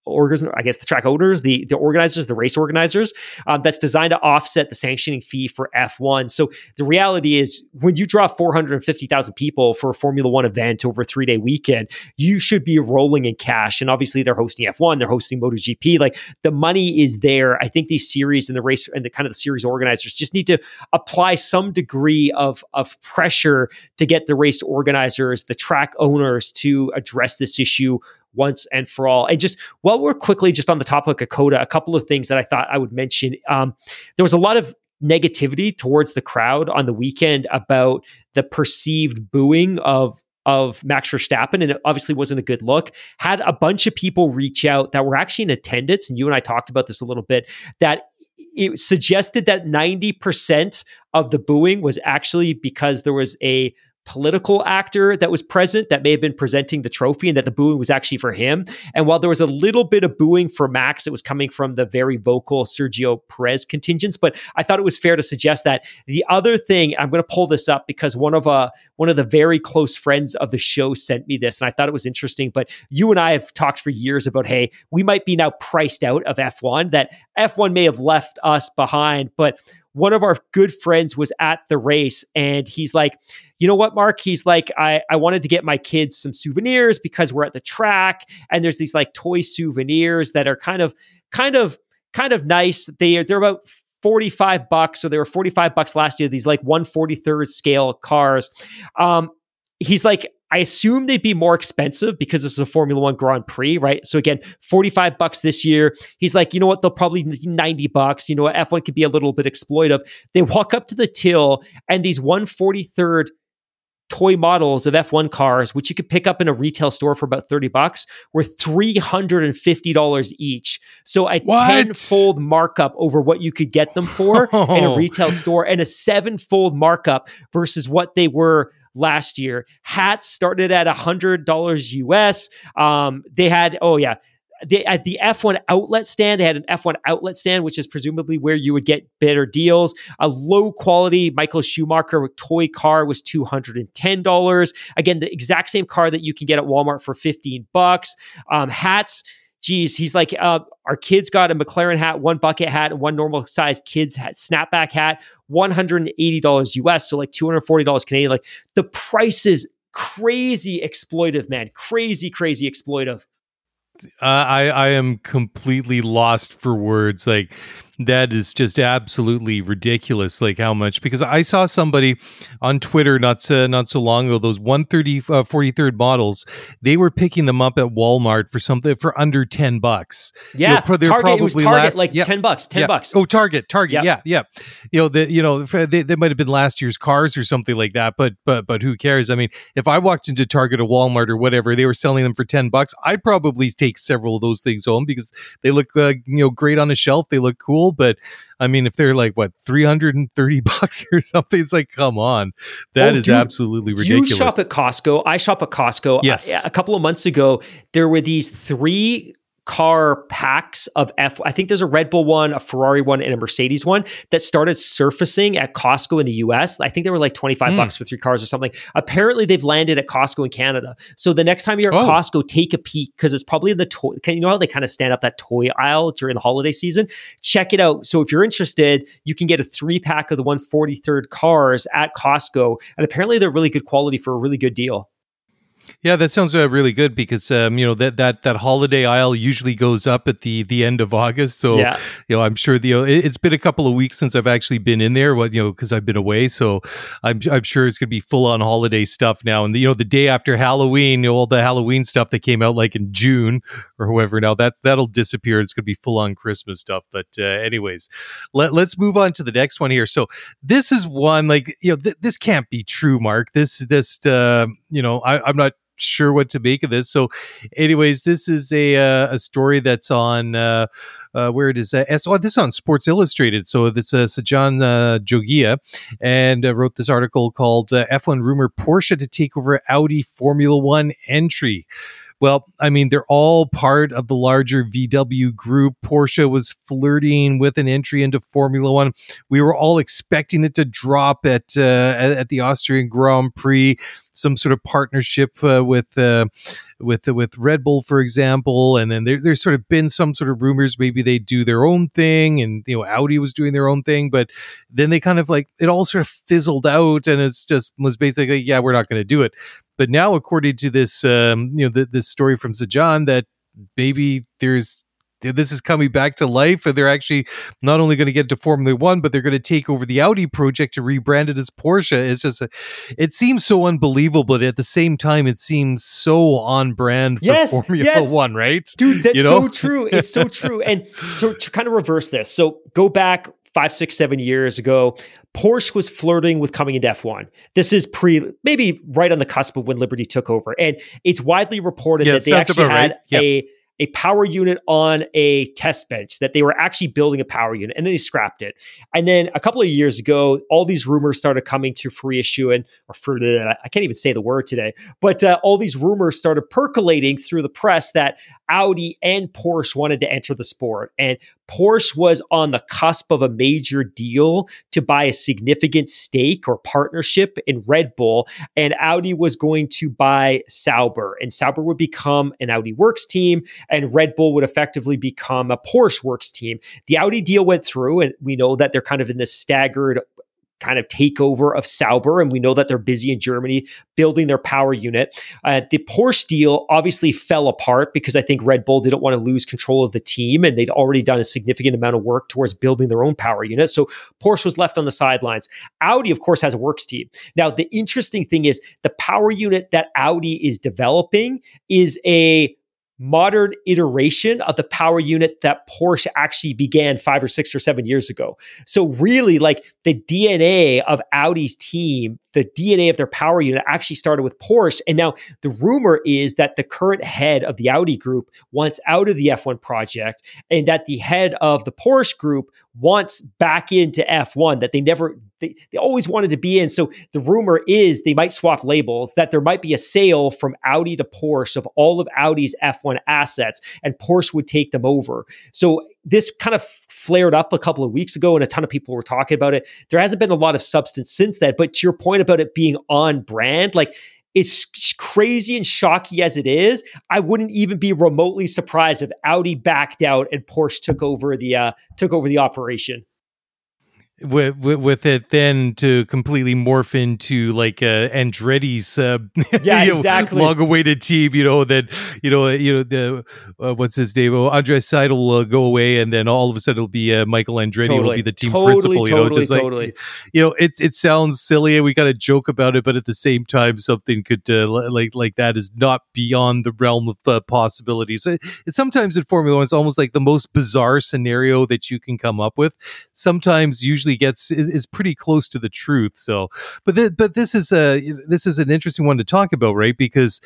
organs, I guess the track owners, the, the organizers, the race organizers, um, that's designed to offset the sanctioning fee for F one. So the reality is when you draw four hundred fifty thousand people for a Formula One event over a three day weekend, you should be rolling in cash. And obviously they're hosting F one, they're hosting MotoGP. Like the money is there. I think these series and the race and the kind of the series organizers just need to apply some degree of, of pressure to get the race organizers, the track owners to address this issue once and for all. And just while we're quickly just on the topic of COTA, a couple of things that I thought I would mention. Um, there was a lot of negativity towards the crowd on the weekend about the perceived booing of of Max Verstappen, and it obviously wasn't a good look. Had a bunch of people reach out that were actually in attendance, and you and I talked about this a little bit, that it suggested that ninety percent of the booing was actually because there was a political actor that was present that may have been presenting the trophy, and that the booing was actually for him. And while there was a little bit of booing for Max, it was coming from the very vocal Sergio Perez contingents. But I thought it was fair to suggest that. The other thing, I'm going to pull this up because one of uh, one of the very close friends of the show sent me this, and I thought it was interesting. But you and I have talked for years about, hey, we might be now priced out of F one, that F one may have left us behind. But one of our good friends was at the race, and he's like, you know what, Mark? He's like, I, I wanted to get my kids some souvenirs because we're at the track, and there's these like toy souvenirs that are kind of, kind of, kind of nice. They are, they're about forty-five bucks. So they were forty-five bucks last year. These like one forty-third scale cars. Um, he's like, I assume they'd be more expensive because this is a Formula One Grand Prix, right? So again, forty-five bucks this year. He's like, you know what? They'll probably be ninety bucks. You know what? F one could be a little bit exploitive. They walk up to the till, and these one forty-third toy models of F one cars, which you could pick up in a retail store for about thirty bucks, were three hundred fifty dollars each. So a What? tenfold markup over what you could get them for Oh. in a retail store, and a sevenfold markup versus what they were last year. Hats started at one hundred dollars U S. Um, they had, oh yeah, they, at the F one outlet stand, they had an F one outlet stand, which is presumably where you would get better deals. A low quality Michael Schumacher toy car was two hundred ten dollars. Again, the exact same car that you can get at Walmart for fifteen bucks. Um, hats, geez, he's like, uh, our kids got a McLaren hat, one bucket hat, and one normal size kids hat, snapback hat, one hundred eighty dollars U S. So like two hundred forty dollars Canadian. Like the price is crazy exploitive, man. Crazy, crazy exploitive. Uh, I I am completely lost for words. Like that is just absolutely ridiculous. Like how much? Because I saw somebody on Twitter not so, not so long ago. Those one thirty uh, forty-third models, they were picking them up at Walmart for something for under ten bucks. Yeah, you know, pro- Target. It was Target, last, like yeah, ten bucks. Ten yeah. bucks. Oh, Target, Target. Yep. Yeah, yeah. You know, the you know they, they might have been last year's cars or something like that. But but but who cares? I mean, if I walked into Target or Walmart or whatever, they were selling them for ten bucks. I'd probably take several of those things home because they look uh, you know great on a shelf. They look cool, but I mean, if they're like what three hundred thirty bucks or something, it's like, come on, that oh, is dude, absolutely ridiculous. You shop at Costco. I shop at Costco. Yes. A, a couple of months ago, there were these three car packs of F. I think there's a Red Bull one, a Ferrari one, and a Mercedes one that started surfacing at Costco in the U S. I think they were like twenty-five Mm. bucks for three cars or something. Apparently, they've landed at Costco in Canada. So the next time you're at Oh. Costco, take a peek because it's probably in the toy. You know how they kind of stand up that toy aisle during the holiday season? Check it out. So if you're interested, you can get a three pack of the one forty-third cars at Costco, and apparently they're really good quality for a really good deal. Yeah, that sounds uh, really good because um, you know that that that holiday aisle usually goes up at the the end of August. So Yeah. you know, I'm sure the it, it's been a couple of weeks since I've actually been in there. What you know, because I've been away, so I'm I'm sure it's going to be full on holiday stuff now. And the, you know, the day after Halloween, you know, all the Halloween stuff that came out like in June or whoever. Now that that'll disappear. It's going to be full on Christmas stuff. But uh, anyways, let let's move on to the next one here. So this is one like you know th- this can't be true, Mark. This this uh, you know I, I'm not sure what to make of this. So anyways, this is a uh, a story that's on uh, uh, where it is uh, S- oh, this is on Sports Illustrated. So this uh, Sajan uh, Jogia and uh, wrote this article called uh, F one rumor Porsche to take over Audi Formula One entry. Well, I mean, they're all part of the larger V W group. Porsche was flirting with an entry into Formula One. We were all expecting it to drop at uh, at the Austrian Grand Prix. some sort of partnership uh, with uh, with with Red Bull, for example, and then there, there's sort of been some sort of rumors maybe they do their own thing, and you know Audi was doing their own thing, but then they kind of like it all sort of fizzled out, and it's just was basically yeah we're not going to do it. But now, according to this, um, you know, the, this story from Zajan, that maybe there's this is coming back to life, and they're actually not only going to get to Formula One, but they're going to take over the Audi project and rebrand it as Porsche. It's just, a, it seems so unbelievable, but at the same time, it seems so on brand for yes, Formula yes. One, right? Dude, that's you know? so true. It's so true. And so to kind of reverse this, so go back five, six, seven years ago, Porsche was flirting with coming into F one. This is pre, maybe right on the cusp of when Liberty took over. And it's widely reported yeah, that they actually had right. yep. a a power unit on a test bench, that they were actually building a power unit, and then they scrapped it. And then a couple of years ago, all these rumors started coming to fruition, or for I can't even say the word today, but uh, all these rumors started percolating through the press that Audi and Porsche wanted to enter the sport. And Porsche was on the cusp of a major deal to buy a significant stake or partnership in Red Bull, and Audi was going to buy Sauber, and Sauber would become an Audi Works team, and Red Bull would effectively become a Porsche Works team. The Audi deal went through, and we know that they're kind of in this staggered kind of takeover of Sauber, and we know that they're busy in Germany building their power unit. Uh, the Porsche deal obviously fell apart because I think Red Bull didn't want to lose control of the team, and they'd already done a significant amount of work towards building their own power unit. So Porsche was left on the sidelines. Audi, of course, has a works team. Now, the interesting thing is the power unit that Audi is developing is a modern iteration of the power unit that Porsche actually began five or six or seven years ago. So really, like the D N A of Audi's team, the D N A of their power unit actually started with Porsche. And now the rumor is that the current head of the Audi group wants out of the F one project, and that the head of the Porsche group wants back into F one, that they never, they, they always wanted to be in. So the rumor is they might swap labels, that there might be a sale from Audi to Porsche of all of Audi's F one assets, and Porsche would take them over. So this kind of flared up a couple of weeks ago, and a ton of people were talking about it. There hasn't been a lot of substance since then, but to your point about it being on brand, like as crazy and shocky as it is, I wouldn't even be remotely surprised if Audi backed out and Porsche took over the uh, took over the operation. With, with with it then to completely morph into like uh, Andretti's uh, yeah you know, exactly long-awaited team, you know, that you know you know the uh, what's his name? Oh, Andre Seidel will uh, go away, and then all of a sudden it'll be uh, Michael Andretti totally. will be the team totally, principal. You totally, know, just like totally. you know, it it sounds silly, and we got to joke about it, but at the same time, something could uh, like like that is not beyond the realm of uh, possibilities. It, it sometimes in Formula One, it's almost like the most bizarre scenario that you can come up with. Sometimes, usually gets is, is pretty close to the truth. So, but th- but this is a this is an interesting one to talk about, right? Because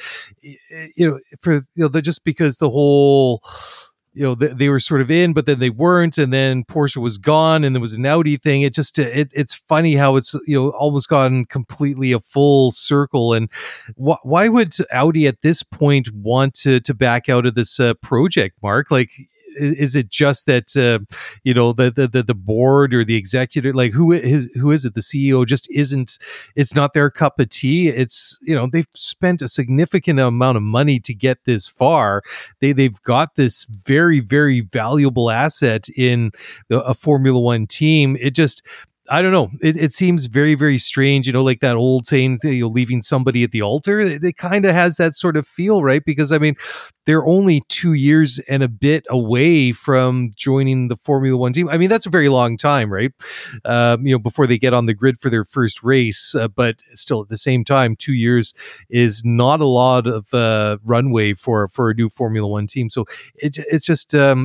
you know, for you know, the, just because the whole you know they, they were sort of in, but then they weren't, and then Porsche was gone, and there was an Audi thing. It just it, it's funny how it's you know almost gone completely a full circle. And wh- why would Audi at this point want to to back out of this uh, project, Mark? Like, is it just that uh, you know the, the the board or the executive, like who is who is it? The C E O just isn't. It's not their cup of tea. It's you know they've spent a significant amount of money to get this far. They they've got this very very valuable asset in a Formula One team. It just. I don't know. It, it seems very, very strange, you know, like that old saying, you know, leaving somebody at the altar. It, it kind of has that sort of feel, right? Because, I mean, they're only two years and a bit away from joining the Formula One team. I mean, that's a very long time, right? Um, you know, before they get on the grid for their first race. Uh, but still, at the same time, two years is not a lot of uh, runway for, for a new Formula One team. So it, it's just, um,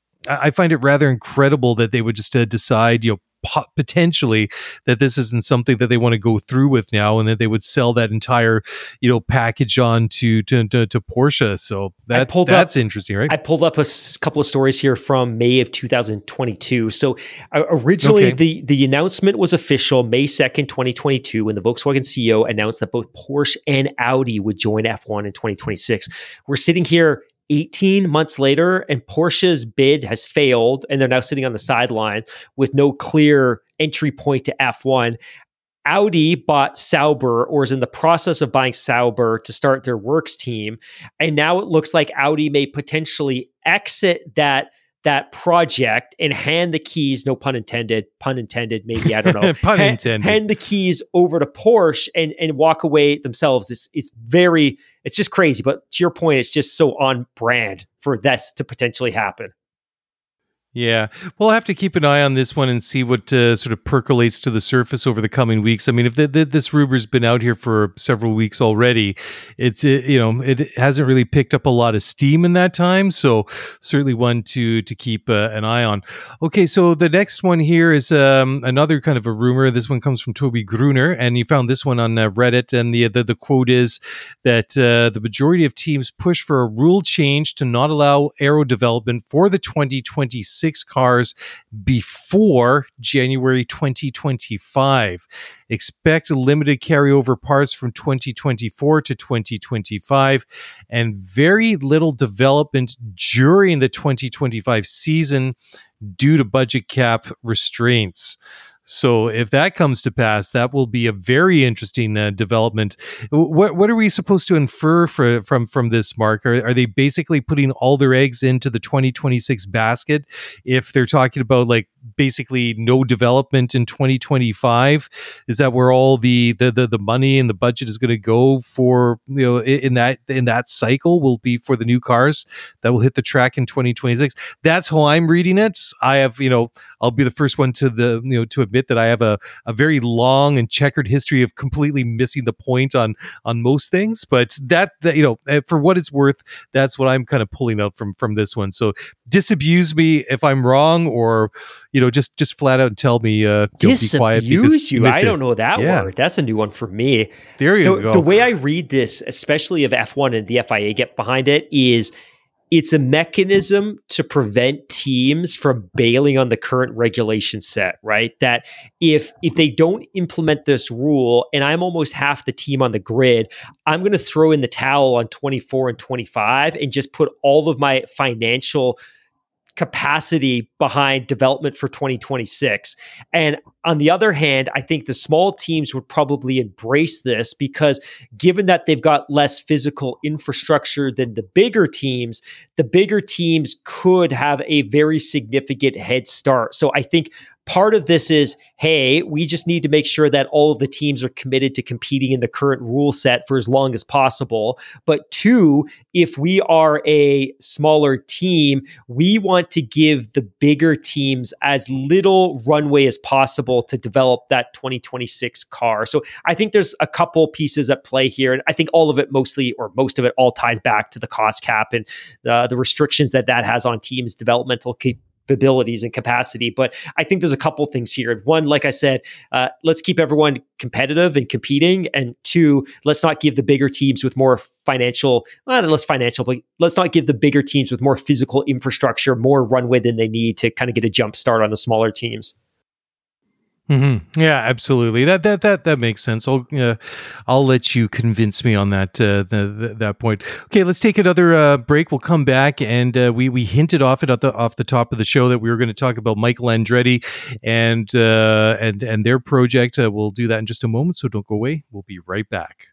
I find it rather incredible that they would just uh, decide, you know, potentially that this isn't something that they want to go through with now, and that they would sell that entire, you know, package on to to, to, to Porsche. So that that's up, interesting, right? I pulled up a s- couple of stories here from May of two thousand twenty-two. So uh, originally okay. the, the announcement was official May second, twenty twenty-two, when the Volkswagen C E O announced that both Porsche and Audi would join F one in twenty twenty-six. We're sitting here eighteen months later, and Porsche's bid has failed, and they're now sitting on the sideline with no clear entry point to F one. Audi bought Sauber, or is in the process of buying Sauber to start their works team. And now it looks like Audi may potentially exit that that project and hand the keys, no pun intended, pun intended, maybe, I don't know. pun hand, intended. Hand the keys over to Porsche and, and walk away themselves. It's, it's very, it's just crazy. But to your point, it's just so on brand for this to potentially happen. Yeah, we'll have to keep an eye on this one and see what uh, sort of percolates to the surface over the coming weeks. I mean, if the, the, this rumor's been out here for several weeks already, it's it, you know it hasn't really picked up a lot of steam in that time. So certainly one to to keep uh, an eye on. Okay, so the next one here is um, another kind of a rumor. This one comes from Toby Gruner, and you found this one on uh, Reddit. And the, the the quote is that uh, the majority of teams push for a rule change to not allow aero development for the twenty twenty-six cars before January twenty twenty-five. Expect limited carryover parts from twenty twenty-four to twenty twenty-five and very little development during the twenty twenty-five season due to budget cap restraints. So if that comes to pass, that will be a very interesting uh, development. What what are we supposed to infer for, from from this, Mark? Are, are they basically putting all their eggs into the twenty twenty-six basket if they're talking about like basically no development in twenty twenty-five? Is that where all the the the, the money and the budget is going to go for, you know, in that in that cycle will be for the new cars that will hit the track in twenty twenty-six? That's how I'm reading it. I have, you know, I'll be the first one to the, you know, to admit that I have a, a very long and checkered history of completely missing the point on on most things. But that, that you know, for what it's worth, that's what I'm kind of pulling out from from this one. So disabuse me if I'm wrong, or you know, just just flat out tell me, uh, don't be quiet. Disabuse you? I don't know that yeah. word. That's a new one for me. There you the, go. The way I read this, especially if F one and the F I A get behind it, is it's a mechanism to prevent teams from bailing on the current regulation set, right? That if if they don't implement this rule, and I'm almost half the team on the grid, I'm going to throw in the towel on twenty-four and twenty-five and just put all of my financial capacity behind development for twenty twenty-six. And on the other hand, I think the small teams would probably embrace this because given that they've got less physical infrastructure than the bigger teams, the bigger teams could have a very significant head start. So I think part of this is, hey, we just need to make sure that all of the teams are committed to competing in the current rule set for as long as possible. But two, if we are a smaller team, we want to give the bigger teams as little runway as possible to develop that twenty twenty-six car. So I think there's a couple pieces at play here. And I think all of it mostly, or most of it all ties back to the cost cap and uh, the restrictions that that has on teams' developmental capabilities. abilities and capacity. But I think there's a couple things here. One, like I said, uh, let's keep everyone competitive and competing. And two, let's not give the bigger teams with more financial, well, not less financial, but let's not give the bigger teams with more physical infrastructure more runway than they need to kind of get a jump start on the smaller teams. Mm-hmm. Yeah, absolutely. That that that that makes sense. I'll uh, I'll let you convince me on that uh, the, the, that point. Okay, let's take another uh, break. We'll come back, and uh, we we hinted off it at the off the top of the show that we were going to talk about Michael Andretti and uh, and and their project. Uh, we'll do that in just a moment. So don't go away. We'll be right back.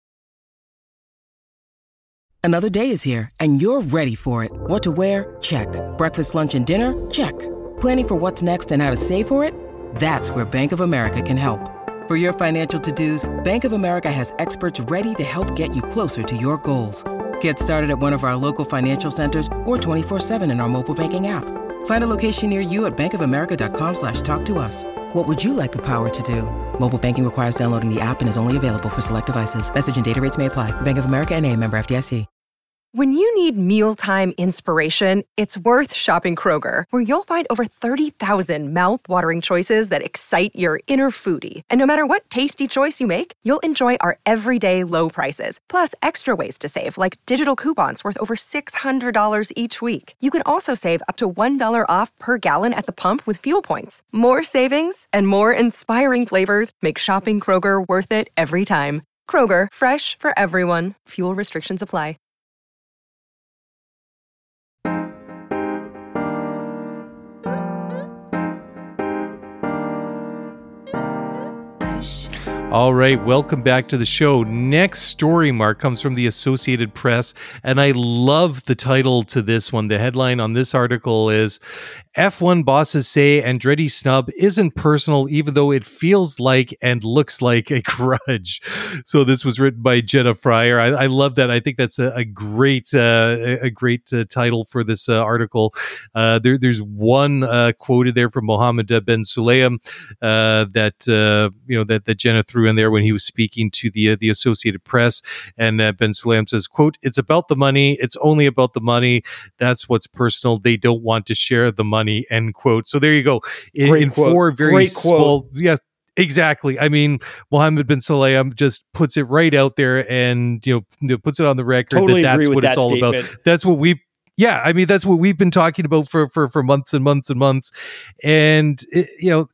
Another day is here, and you're ready for it. What to wear? Check. Breakfast, lunch, and dinner? Check. Planning for what's next and how to save for it? That's where Bank of America can help. For your financial to-dos, Bank of America has experts ready to help get you closer to your goals. Get started at one of our local financial centers or twenty-four seven in our mobile banking app. Find a location near you at bankofamerica.com slash talk to us. What would you like the power to do? Mobile banking requires downloading the app and is only available for select devices. Message and data rates may apply. Bank of America N A, member F D I C. When you need mealtime inspiration, it's worth shopping Kroger, where you'll find over thirty thousand mouth-watering choices that excite your inner foodie. And no matter what tasty choice you make, you'll enjoy our everyday low prices, plus extra ways to save, like digital coupons worth over six hundred dollars each week. You can also save up to one dollar off per gallon at the pump with fuel points. More savings and more inspiring flavors make shopping Kroger worth it every time. Kroger, fresh for everyone. Fuel restrictions apply. All right, welcome back to the show. Next story, Mark, comes from the Associated Press, and I love the title to this one. The headline on this article is F one bosses say Andretti snub isn't personal, even though it feels like and looks like a grudge. So this was written by Jenna Fryer. I, I love that. I think that's a, a great, uh, a great uh, title for this uh, article. Uh, there, there's one uh, quoted there from Mohammed Ben Sulayem uh, that uh, you know that, that Jenna threw in there when he was speaking to the uh, the Associated Press, and uh, Ben Sulayem says, "quote It's about the money. It's only about the money. That's what's personal. They don't want to share the money." End quote. So there you go. In, in four very Great small, quote. yeah, exactly. I mean, Mohammed bin Sulayem just puts it right out there, and you know, puts it on the record Totally that that's agree with what that it's all statement. about. That's what we. Yeah, I mean, that's what we've been talking about for for for months and months and months, and it, you know,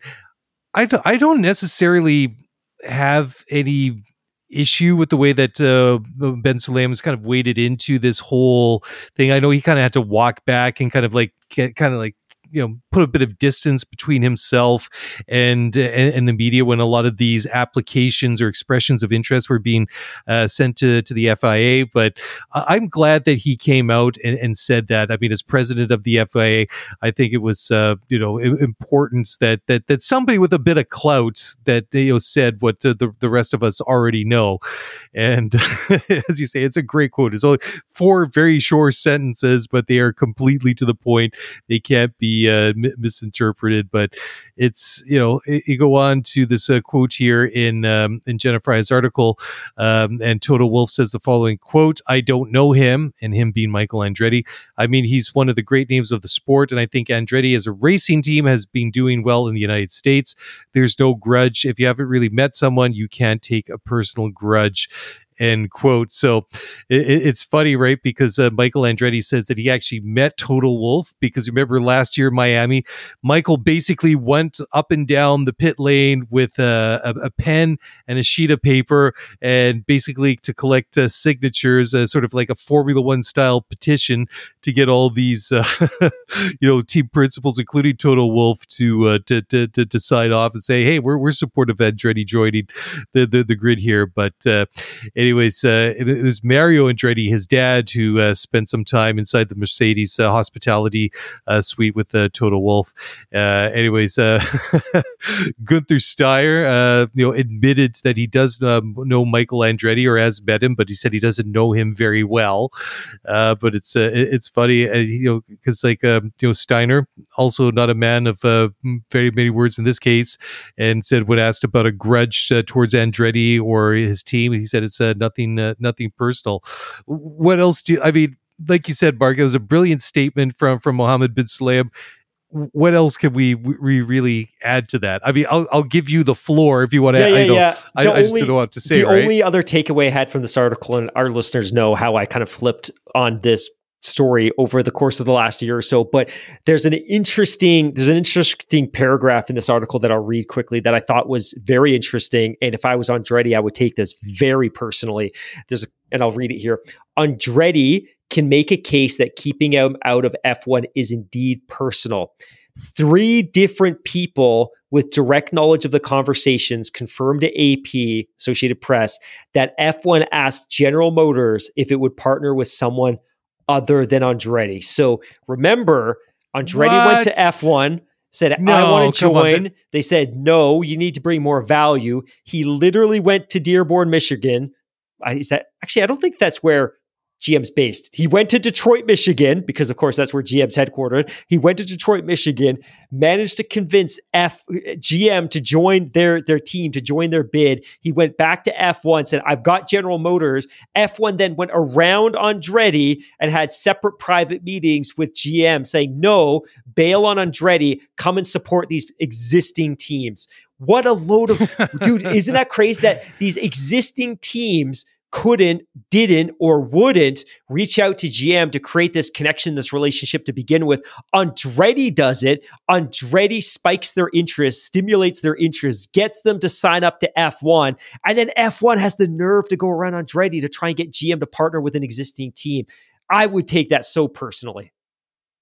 I don't, I don't necessarily have any issue with the way that uh, Ben Sulayem has kind of waded into this whole thing. I know he kind of had to walk back and kind of like get, kind of like you know put a bit of distance between himself and, and and the media when a lot of these applications or expressions of interest were being uh, sent to to the F I A. But I'm glad that he came out and, and said that. I mean, as president of the F I A, I think it was uh, you know important that that that somebody with a bit of clout that you know said what the the, the rest of us already know. And as you say, it's a great quote. It's only four very short sentences, but they are completely to the point. They can't be uh, m- misinterpreted. But it's you know it, you go on to this uh, quote here in um, in Jenna Fry's article, um, and Toto Wolff says the following quote: "I don't know him," and him being Michael Andretti. "I mean, he's one of the great names of the sport, and I think Andretti as a racing team has been doing well in the United States. There's no grudge. If you haven't really met someone, you can't take a personal grudge." End quote. So it, it's funny, right? Because uh, Michael Andretti says that he actually met Toto Wolff, because remember last year in Miami, Michael basically went up and down the pit lane with uh, a, a pen and a sheet of paper, and basically to collect uh, signatures, uh, sort of like a Formula One style petition to get all these, uh, you know, team principals, including Toto Wolff, to, uh, to to to to sign off and say, "Hey, we're we're supportive of Andretti joining the the, the grid here." But uh, Anyways, uh, it, it was Mario Andretti, his dad, who uh, spent some time inside the Mercedes uh, hospitality uh, suite with uh, Toto Wolff. Uh, anyways, uh, Gunther Steyer, uh, you know, admitted that he does um, know Michael Andretti or has met him, but he said he doesn't know him very well. Uh, but it's uh, it's funny, uh, you know, because like um, you know Steiner, also not a man of uh, very many words in this case, and said when asked about a grudge uh, towards Andretti or his team, he said it's uh, nothing, uh, nothing personal. What else do you, I mean? Like you said, Mark, it was a brilliant statement from from Mohammed bin Sulayem. What else can we, we really add to that? I mean, I'll I'll give you the floor if you want to. Yeah, yeah, I, know, yeah. I, I just don't know what to say. The right? only other takeaway I had from this article, and our listeners know how I kind of flipped on this story over the course of the last year or so, but there's an interesting there's an interesting paragraph in this article that I'll read quickly that I thought was very interesting, and if I was Andretti, I would take this very personally. There's a, and I'll read it here. Andretti can make a case that keeping him out of F one is indeed personal. Three different people with direct knowledge of the conversations confirmed to A P, Associated Press, that F one asked General Motors if it would partner with someone other than Andretti. So remember, Andretti What? went to F one, said, No, I want to come on. join. They said, no, you need to bring more value. He literally went to Dearborn, Michigan. I, is that actually, I don't think that's where G M's based. He went to Detroit, Michigan, because of course that's where G M's headquartered. He went to Detroit, Michigan, managed to convince F G M to join their, their team, to join their bid. He went back to F one, said, I've got General Motors. F one then went around Andretti and had separate private meetings with G M saying, no, bail on Andretti, come and support these existing teams. What a load of, dude, isn't that crazy that these existing teams couldn't, didn't, or wouldn't reach out to G M to create this connection, this relationship to begin with? Andretti does it. Andretti spikes their interest, stimulates their interest, gets them to sign up to F one. And then F one has the nerve to go around Andretti to try and get G M to partner with an existing team. I would take that so personally.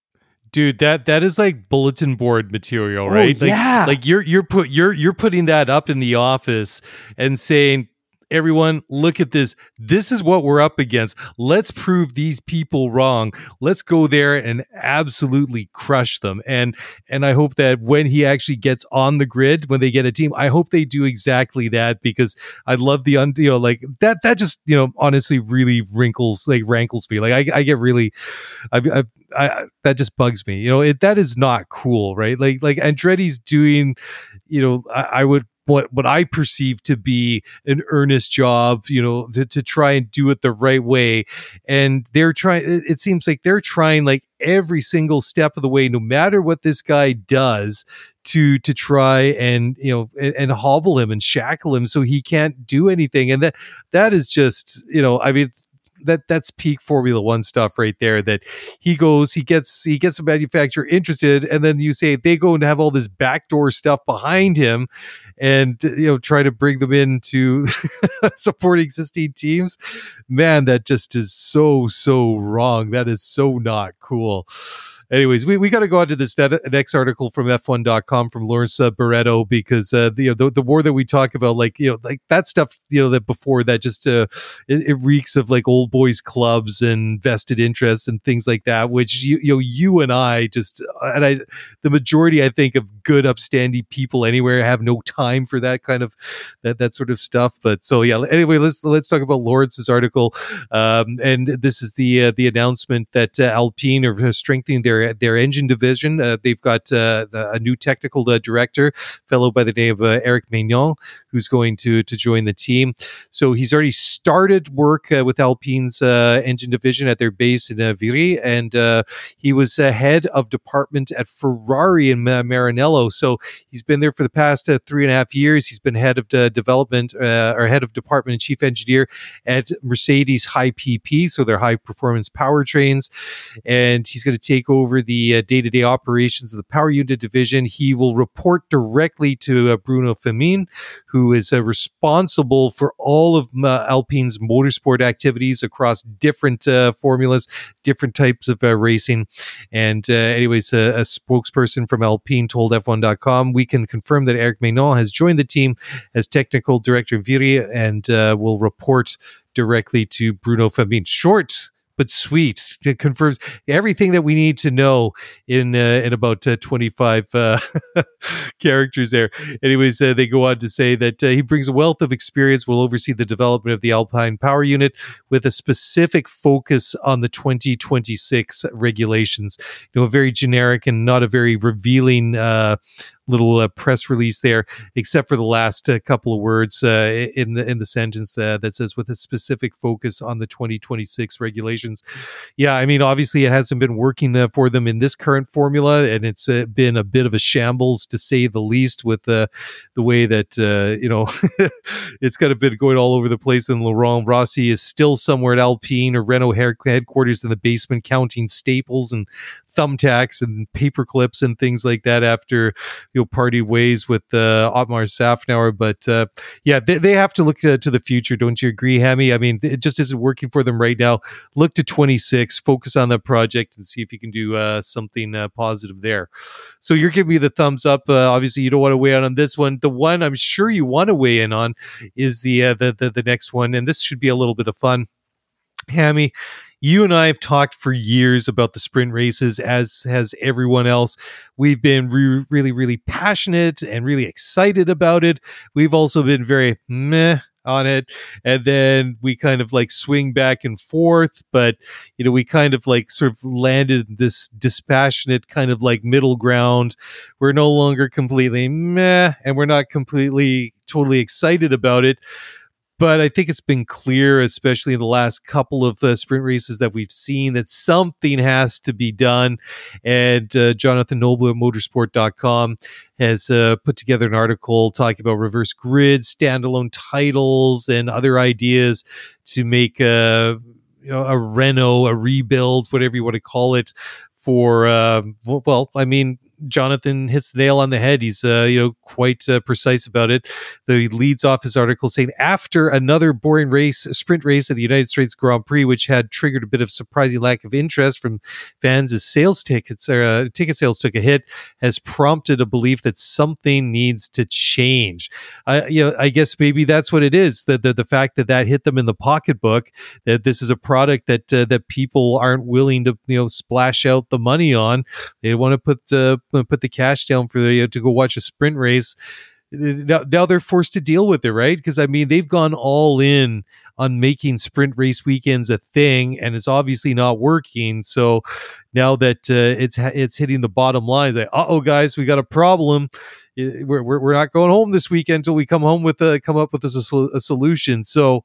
Dude, that that is like bulletin board material, right? Oh, like, yeah. like you're you're put you're you're putting that up in the office and saying, everyone, look at this. This is what we're up against. Let's prove these people wrong. Let's go there and absolutely crush them. And and I hope that when he actually gets on the grid, when they get a team, I hope they do exactly that, because I love the un, you know, like that. That just, you know, honestly, really wrinkles like rankles me. Like I, I get really, I, I, I that just bugs me. You know, it that is not cool, right? Like like Andretti's doing, you know, I, I would. What, what I perceive to be an earnest job, you know, to, to try and do it the right way. And they're trying, it seems like they're trying like every single step of the way, no matter what this guy does, to, to try and, you know, and, and hobble him and shackle him so he can't do anything. And that, that is just, you know, I mean, that that's peak Formula One stuff right there, that he goes, he gets, he gets a manufacturer interested, and then you say they go and have all this backdoor stuff behind him and, you know, try to bring them in to support existing teams. Man, that just is so, so wrong. That is so not cool. Anyways, we, we got to go on to this next article from F one dot com from Lawrence uh, Barreto, because uh, the, you know, the the more that we talk about, like, you know, like that stuff, you know, that before that just uh, it, it reeks of like old boys clubs and vested interests and things like that, which you you know you and I just and I the majority I think of good upstanding people anywhere have no time for that kind of that that sort of stuff. But so yeah, anyway, let's let's talk about Lawrence's article, um, and this is the uh, the announcement that uh, Alpine are strengthening their their engine division. Uh, they've got uh, a new technical uh, director, fellow by the name of uh, Eric Mignon, who's going to to join the team. So he's already started work uh, with Alpine's uh, engine division at their base in uh, Viry, and uh, he was uh, head of department at Ferrari in uh, Maranello. So he's been there for the past uh, three and a half years. He's been head of the development uh, or head of department and chief engineer at Mercedes High P P, so their high performance powertrains, and he's going to take over the uh, day-to-day operations of the power unit division. He will report directly to uh, Bruno Femin, who is uh, responsible for all of uh, Alpine's motorsport activities across different uh, formulas, different types of uh, racing. And uh, anyways, uh, a spokesperson from Alpine told F one dot com, we can confirm that Eric Mignon has joined the team as technical director of Viry and uh, will report directly to Bruno Femin. Short but sweet. It confirms everything that we need to know in uh, in about uh, twenty-five uh, characters there. Anyways, uh, they go on to say that uh, he brings a wealth of experience, will oversee the development of the Alpine power unit with a specific focus on the twenty twenty-six regulations. You know, very generic and not a very revealing uh, little uh, press release there, except for the last uh, couple of words uh, in the in the sentence uh, that says with a specific focus on the twenty twenty-six regulations. Yeah, I mean, obviously it hasn't been working uh, for them in this current formula, and it's uh, been a bit of a shambles to say the least, with uh, the way that uh, you know it's kind of been going all over the place. And Laurent Rossi is still somewhere at Alpine or Renault headquarters in the basement, counting staples and thumbtacks and paper clips and things like that after, you know, party ways with uh, Otmar Safnauer. But uh, yeah, they, they have to look uh, to the future. Don't you agree, Hammy? I mean, it just isn't working for them right now. Look to twenty-six, focus on that project and see if you can do uh, something uh, positive there. So you're giving me the thumbs up. Uh, obviously, you don't want to weigh in on this one. The one I'm sure you want to weigh in on is the, uh, the, the, the next one. And this should be a little bit of fun. Hammy, you and I have talked for years about the sprint races, as has everyone else. We've been re- really, really passionate and really excited about it. We've also been very meh on it. And then we kind of like swing back and forth, but, you know, we kind of like sort of landed this dispassionate kind of like middle ground. We're no longer completely meh, and we're not completely totally excited about it. But I think it's been clear, especially in the last couple of uh, sprint races that we've seen, that something has to be done. And uh, Jonathan Noble at motorsport dot com has uh, put together an article talking about reverse grid, standalone titles, and other ideas to make a, you know, a reno, a rebuild, whatever you want to call it, for, uh, well, I mean, Jonathan hits the nail on the head. He's uh, you know quite uh, precise about it. The leads off his article saying, after another boring race, sprint race at the United States Grand Prix, which had triggered a bit of surprising lack of interest from fans as sales tickets, uh, ticket sales took a hit, has prompted a belief that something needs to change. I, you know, I guess maybe that's what it is. The, the the fact that that hit them in the pocketbook, that this is a product that uh, that people aren't willing to you know splash out the money on. They want to put uh, put the cash down for the, you know, to go watch a sprint race. Now, now they're forced to deal with it, right? Because I mean, they've gone all in on making sprint race weekends a thing, and it's obviously not working. So now that uh, it's it's hitting the bottom line, it's like, uh oh, guys, we got a problem. We're we're, we're not going home this weekend until we come home with a come up with a, a solution. So,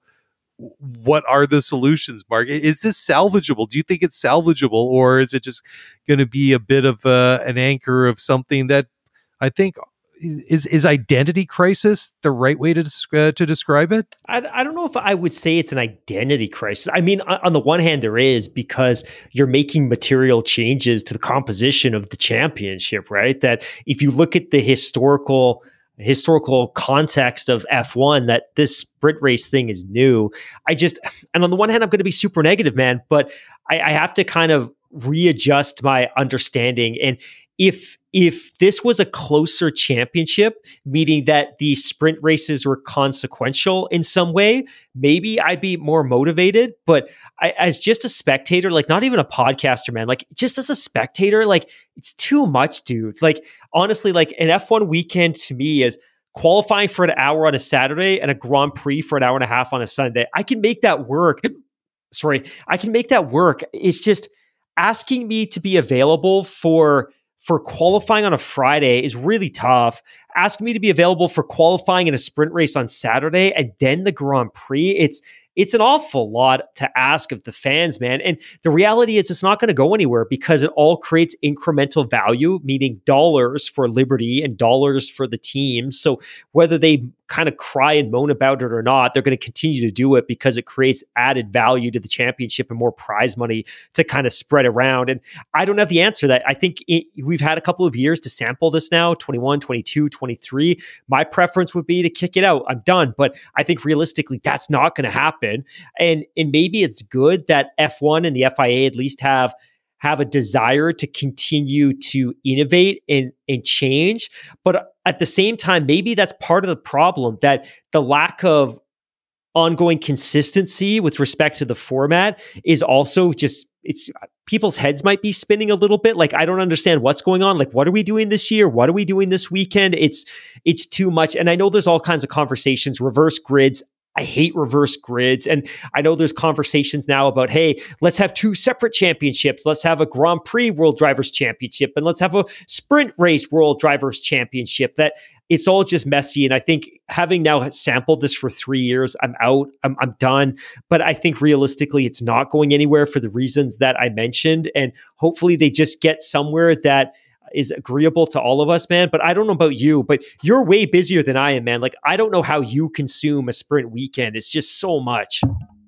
what are the solutions, Mark? Is this salvageable? Do you think it's salvageable, or is it just going to be a bit of uh, an anchor of something that I think is is identity crisis the right way to uh, to describe it? I, I don't know if I would say it's an identity crisis. I mean, on the one hand, there is, because you're making material changes to the composition of the championship, right? That if you look at the historical historical context of F one, that this sprint race thing is new. I just, and on the one hand, I'm going to be super negative, man, but I, I have to kind of readjust my understanding. And if if this was a closer championship, meaning that the sprint races were consequential in some way, maybe I'd be more motivated. But I, as just a spectator, like not even a podcaster, man, like just as a spectator, like it's too much, dude. Like honestly, like an F one weekend to me is qualifying for an hour on a Saturday and a Grand Prix for an hour and a half on a Sunday. I can make that work. Sorry, I can make that work. It's just asking me to be available for for qualifying on a Friday is really tough. Asking me to be available for qualifying in a sprint race on Saturday and then the Grand Prix, it's it's an awful lot to ask of the fans, man. And the reality is it's not going to go anywhere because it all creates incremental value, meaning dollars for Liberty and dollars for the team. So whether they kind of cry and moan about it or not, they're going to continue to do it because it creates added value to the championship and more prize money to kind of spread around. And I don't have the answer to that. I think it, we've had a couple of years to sample this now, twenty-one, twenty-two, twenty-three. My preference would be to kick it out. I'm done. But I think realistically, that's not going to happen. And, and maybe it's good that F one and the F I A at least have have a desire to continue to innovate and, and change. But at the same time, maybe that's part of the problem, that the lack of ongoing consistency with respect to the format is also just, it's people's heads might be spinning a little bit. Like, I don't understand what's going on. Like, what are we doing this year? What are we doing this weekend? It's, it's too much. And I know there's all kinds of conversations, reverse grids. I hate reverse grids. And I know there's conversations now about, hey, let's have two separate championships. Let's have a Grand Prix World Drivers' Championship and let's have a sprint race World Drivers' Championship. That it's all just messy. And I think having now sampled this for three years, I'm out, I'm, I'm done. But I think realistically, it's not going anywhere for the reasons that I mentioned. And hopefully they just get somewhere that is agreeable to all of us, man. But I don't know about you, but you're way busier than I am, man. Like, I don't know how you consume a sprint weekend. It's just so much.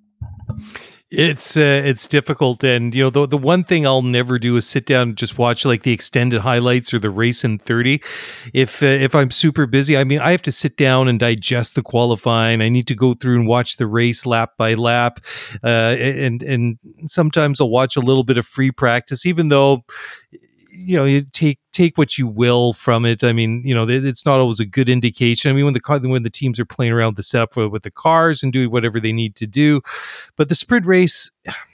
It's uh, it's difficult, and you know the the one thing I'll never do is sit down and just watch like the extended highlights or the race in thirty. If uh, if I'm super busy, I mean, I have to sit down and digest the qualifying. I need to go through and watch the race lap by lap, uh, and and sometimes I'll watch a little bit of free practice, even though, you know, you take take what you will from it. I mean, you know, it's not always a good indication. I mean, when the when the teams are playing around with the setup with the cars and doing whatever they need to do, but the sprint race,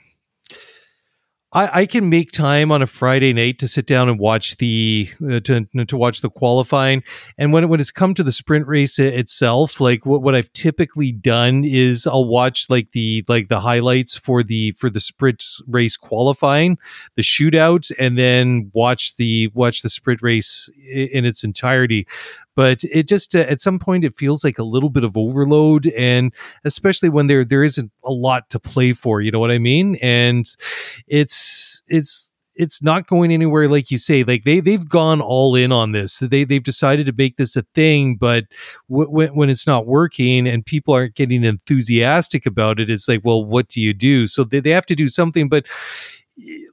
I, I can make time on a Friday night to sit down and watch the uh, to to watch the qualifying. And when it, when it's come to the sprint race itself, like what, what I've typically done is I'll watch like the like the highlights for the for the sprint race qualifying, the shootout, and then watch the watch the sprint race in its entirety. But it just, uh, at some point, it feels like a little bit of overload, and especially when there there isn't a lot to play for, you know what I mean? And it's it's it's not going anywhere, like you say. Like they they've gone all in on this. They they've decided to make this a thing, but w- when when it's not working and people aren't getting enthusiastic about it, it's like, well, what do you do? So they they have to do something, but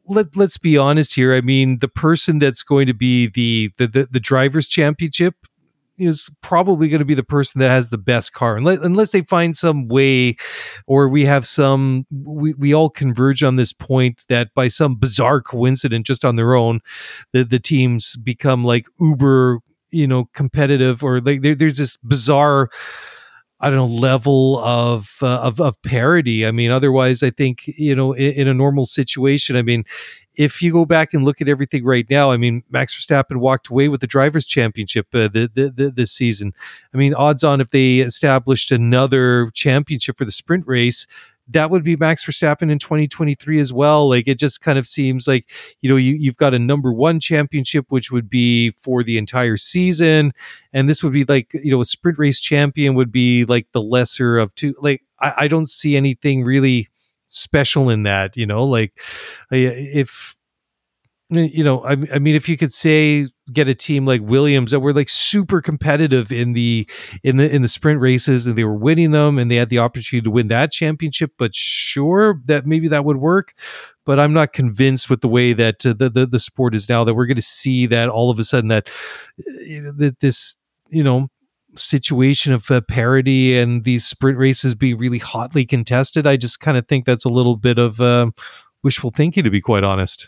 let let's be honest here. I mean, the person that's going to be the the the, the drivers' championship is probably going to be the person that has the best car, unless, unless they find some way, or we have some, we, we all converge on this point that by some bizarre coincidence, just on their own, the, the teams become like uber, you know, competitive, or like there, there's this bizarre, I don't know, level of, uh, of, of parity. I mean, otherwise I think, you know, in, in a normal situation, I mean, if you go back and look at everything right now, I mean, Max Verstappen walked away with the Drivers' Championship uh, the, the, the, this season. I mean, odds on if they established another championship for the sprint race, that would be Max Verstappen in twenty twenty-three as well. Like, it just kind of seems like, you know, you, you've got a number one championship, which would be for the entire season. And this would be like, you know, a sprint race champion would be like the lesser of two. Like, I, I don't see anything really special in that, you know, like if, you know, I, I mean, if you could say, get a team like Williams that were like super competitive in the, in the, in the sprint races, and they were winning them and they had the opportunity to win that championship, but sure, that maybe that would work. But I'm not convinced with the way that uh, the, the, the sport is now, that we're going to see that all of a sudden that, you know, that this, you know, situation of uh, parity and these sprint races being really hotly contested. I just kind of think that's a little bit of uh, wishful thinking, to be quite honest.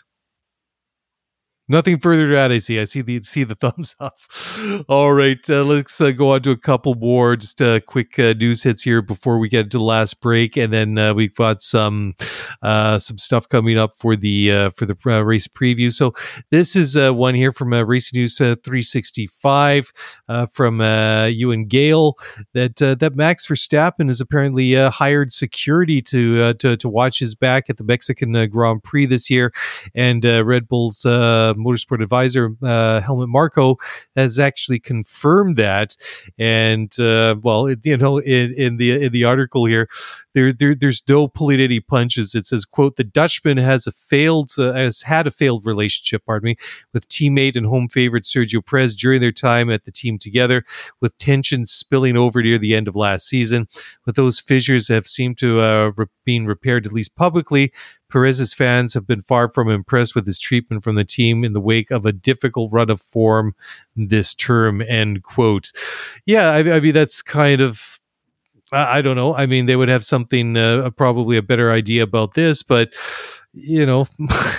Nothing further to add. I see. I see the see the thumbs up. All right, uh, let's uh, go on to a couple more just uh, quick uh, news hits here before we get to the last break, and then uh, we've got some uh, some stuff coming up for the uh, for the uh, race preview. So this is uh, one here from uh, Racing News uh, three sixty-five uh, from uh, Ewan Gale that uh, that Max Verstappen has apparently uh, hired security to uh, to to watch his back at the Mexican uh, Grand Prix this year, and uh, Red Bull's Uh, motorsport advisor uh, Helmut Marko has actually confirmed that. And uh, well, it, you know, in, in the in the article here, there, there there's no pulling any punches. It says, "quote The Dutchman has a failed uh, has had a failed relationship, pardon me, with teammate and home favorite Sergio Perez during their time at the team together, with tensions spilling over near the end of last season. But those fissures have seemed to uh, re- been repaired, at least publicly. Perez's fans have been far from impressed with his treatment from the team in the wake of a difficult run of form this term," end quote. Yeah, I, I mean, that's kind of, I, I don't know. I mean, they would have something, uh, probably a better idea about this, but, you know,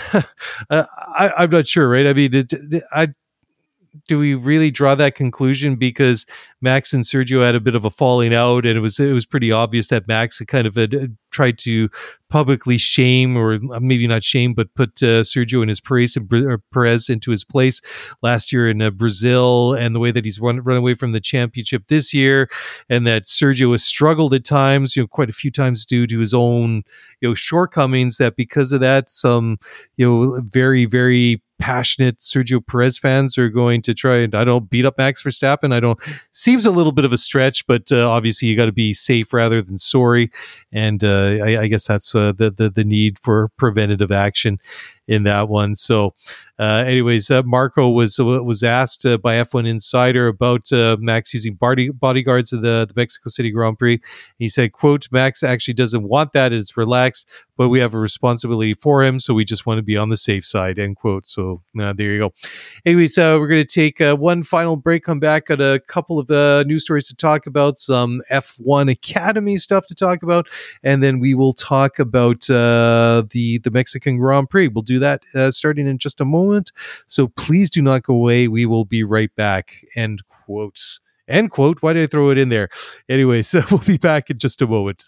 I, I'm not sure, right? I mean, it, it, I, do we really draw that conclusion because Max and Sergio had a bit of a falling out, and it was it was pretty obvious that Max had kind of had tried to publicly shame, or maybe not shame, but put uh, Sergio and his Perez, and Perez into his place last year in uh, Brazil, and the way that he's run, run away from the championship this year, and that Sergio has struggled at times, you know, quite a few times due to his own, you know, shortcomings, that because of that, some, you know, very, very passionate Sergio Perez fans are going to try and, I don't beat up Max Verstappen. I don't, seems a little bit of a stretch, but uh, obviously you got to be safe rather than sorry. And uh, I, I guess that's uh, the, the, the need for preventative action in that one. So uh, anyways, uh, Marko was uh, was asked uh, by F one Insider about uh, Max using body, bodyguards at the, the Mexico City Grand Prix. He said, quote, "Max actually doesn't want that. It's relaxed, but we have a responsibility for him, so we just want to be on the safe side," end quote. So uh, there you go. Anyways, uh, we're going to take uh, one final break, come back, got a couple of uh, news stories to talk about, some F one Academy stuff to talk about, and then we will talk about uh, the, the Mexican Grand Prix. We'll do that uh, starting in just a moment. So please do not go away. We will be right back. End quote. End quote. Why did I throw it in there? Anyway, so we'll be back in just a moment.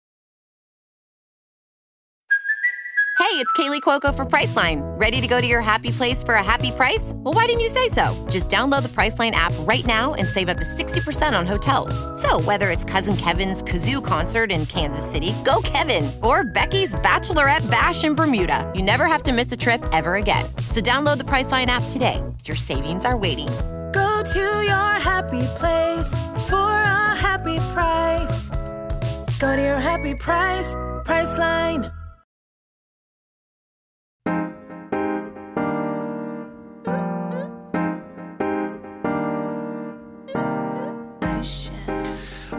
Hey, it's Kaylee Cuoco for Priceline. Ready to go to your happy place for a happy price? Well, why didn't you say so? Just download the Priceline app right now and save up to sixty percent on hotels. So whether it's Cousin Kevin's Kazoo Concert in Kansas City, go Kevin, or Becky's Bachelorette Bash in Bermuda, you never have to miss a trip ever again. So download the Priceline app today. Your savings are waiting. Go to your happy place for a happy price. Go to your happy price, Priceline.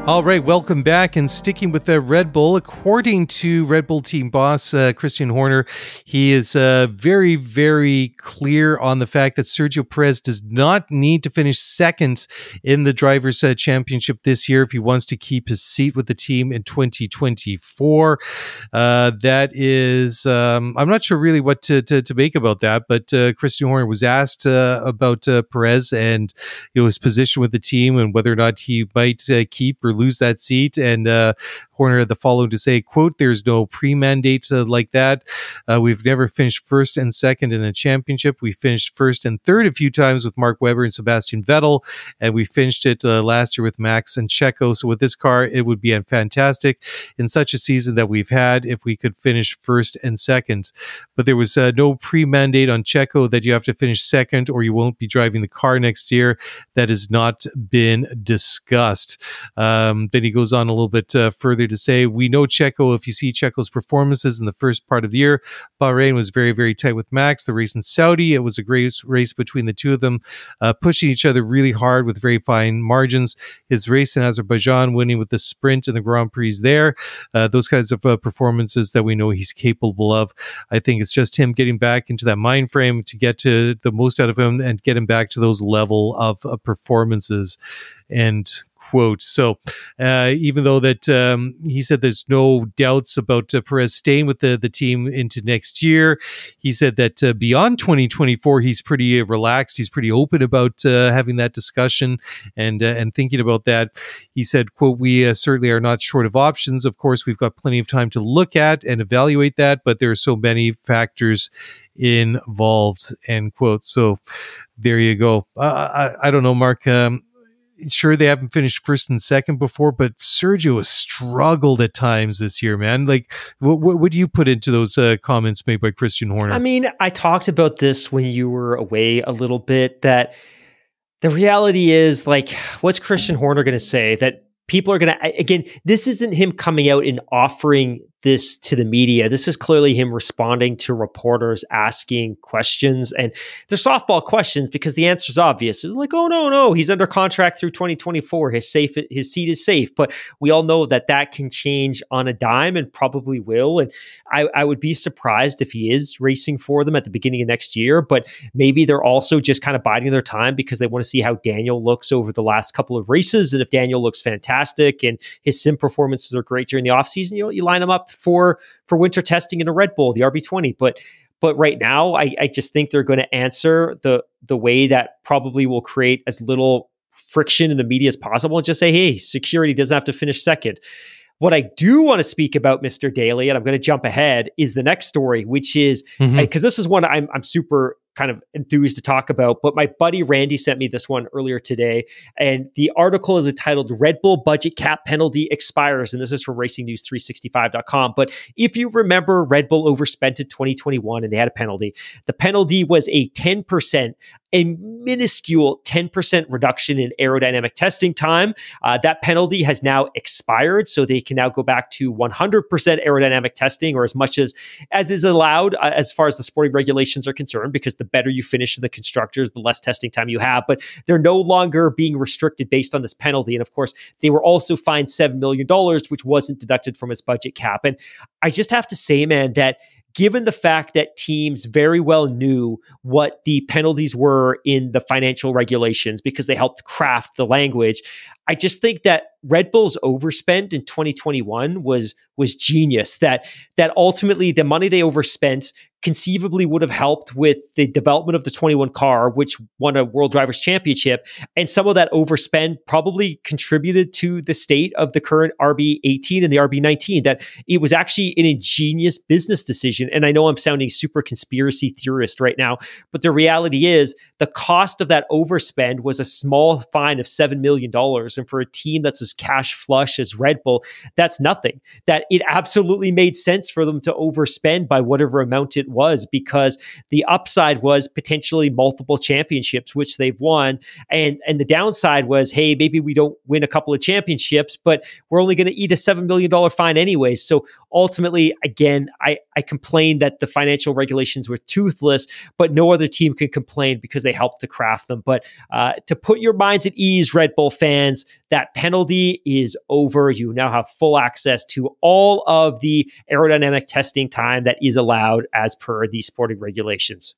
All right, welcome back. And sticking with the Red Bull, according to Red Bull team boss uh, Christian Horner, he is uh, very, very clear on the fact that Sergio Perez does not need to finish second in the Drivers' uh, Championship this year if he wants to keep his seat with the team in twenty twenty-four. Uh, that is, um, I'm not sure really what to, to, to make about that, but uh, Christian Horner was asked uh, about uh, Perez and you know, his position with the team and whether or not he might uh, keep or lose that seat, and uh, Horner had the following to say, quote, "There's no pre-mandate uh, like that. Uh, we've never finished first and second in a championship. We finished first and third a few times with Mark Webber and Sebastian Vettel, and we finished it uh, last year with Max and Checo. So with this car, it would be fantastic in such a season that we've had if we could finish first and second. But there was uh, no pre-mandate on Checo that you have to finish second or you won't be driving the car next year. That has not been discussed." Um, then he goes on a little bit uh, further to say, "We know Checo, if you see Checo's performances in the first part of the year, Bahrain was very, very tight with Max. The race in Saudi, it was a great race between the two of them, uh, pushing each other really hard with very fine margins. His race in Azerbaijan, winning with the sprint and the Grand Prix there, uh, those kinds of uh, performances that we know he's capable of. I think it's just him getting back into that mind frame to get to the most out of him and get him back to those level of uh, performances." And quote. So uh, even though that um, he said there's no doubts about uh, Perez staying with the, the team into next year, he said that uh, beyond twenty twenty-four, he's pretty uh, relaxed. He's pretty open about uh, having that discussion and uh, and thinking about that. He said, quote, "We uh, certainly are not short of options. Of course, we've got plenty of time to look at and evaluate that, but there are so many factors involved," end quote. So there you go. Uh, I, I don't know, Mark. Um, Sure, they haven't finished first and second before, but Sergio has struggled at times this year, man. Like, what, what would you put into those uh, comments made by Christian Horner? I mean, I talked about this when you were away a little bit, that the reality is, like, what's Christian Horner going to say? That people are going to, again, this isn't him coming out and offering this to the media. This is clearly him responding to reporters asking questions, and they're softball questions because the answer is obvious. It's like, oh no, no, he's under contract through twenty twenty-four. His safe, his seat is safe. But we all know that that can change on a dime and probably will. And I, I would be surprised if he is racing for them at the beginning of next year. But maybe they're also just kind of biding their time because they want to see how Daniel looks over the last couple of races. And if Daniel looks fantastic and his sim performances are great during the offseason, you know, you line him up for for winter testing in a Red Bull, the R B twenty. But but right now, I, I just think they're going to answer the the way that probably will create as little friction in the media as possible and just say, hey, security doesn't have to finish second. What I do want to speak about, Mister Daly, and I'm going to jump ahead, is the next story, which is, because mm-hmm. this is one I'm I'm super kind of enthused to talk about, but my buddy Randy sent me this one earlier today, and the article is entitled "Red Bull Budget Cap Penalty Expires," and this is from Racing News three sixty-five dot com. But if you remember, Red Bull overspent in twenty twenty-one and they had a penalty. The penalty was a ten percent, a minuscule ten percent reduction in aerodynamic testing time. Uh, that penalty has now expired, so they can now go back to one hundred percent aerodynamic testing, or as much as, as is allowed uh, as far as the sporting regulations are concerned, because the better you finish in the constructors, the less testing time you have. But they're no longer being restricted based on this penalty. And of course, they were also fined seven million dollars, which wasn't deducted from his budget cap. And I just have to say, man, that given the fact that teams very well knew what the penalties were in the financial regulations because they helped craft the language, I just think that Red Bull's overspend in twenty twenty-one was was genius. That that ultimately the money they overspent conceivably would have helped with the development of the twenty-one car, which won a World Drivers' Championship. And some of that overspend probably contributed to the state of the current R B eighteen and the R B nineteen, that it was actually an ingenious business decision. And I know I'm sounding super conspiracy theorist right now, but the reality is the cost of that overspend was a small fine of seven million dollars. And for a team that's as cash flush as Red Bull, that's nothing. That it absolutely made sense for them to overspend by whatever amount it was, because the upside was potentially multiple championships, which they've won. And, and the downside was, hey, maybe we don't win a couple of championships, but we're only going to eat a seven million dollars fine anyways. So ultimately, again, I, I complained that the financial regulations were toothless, but no other team can complain because they helped to craft them. But uh, to put your minds at ease, Red Bull fans, that penalty is over. You now have full access to all of the aerodynamic testing time that is allowed as per the sporting regulations.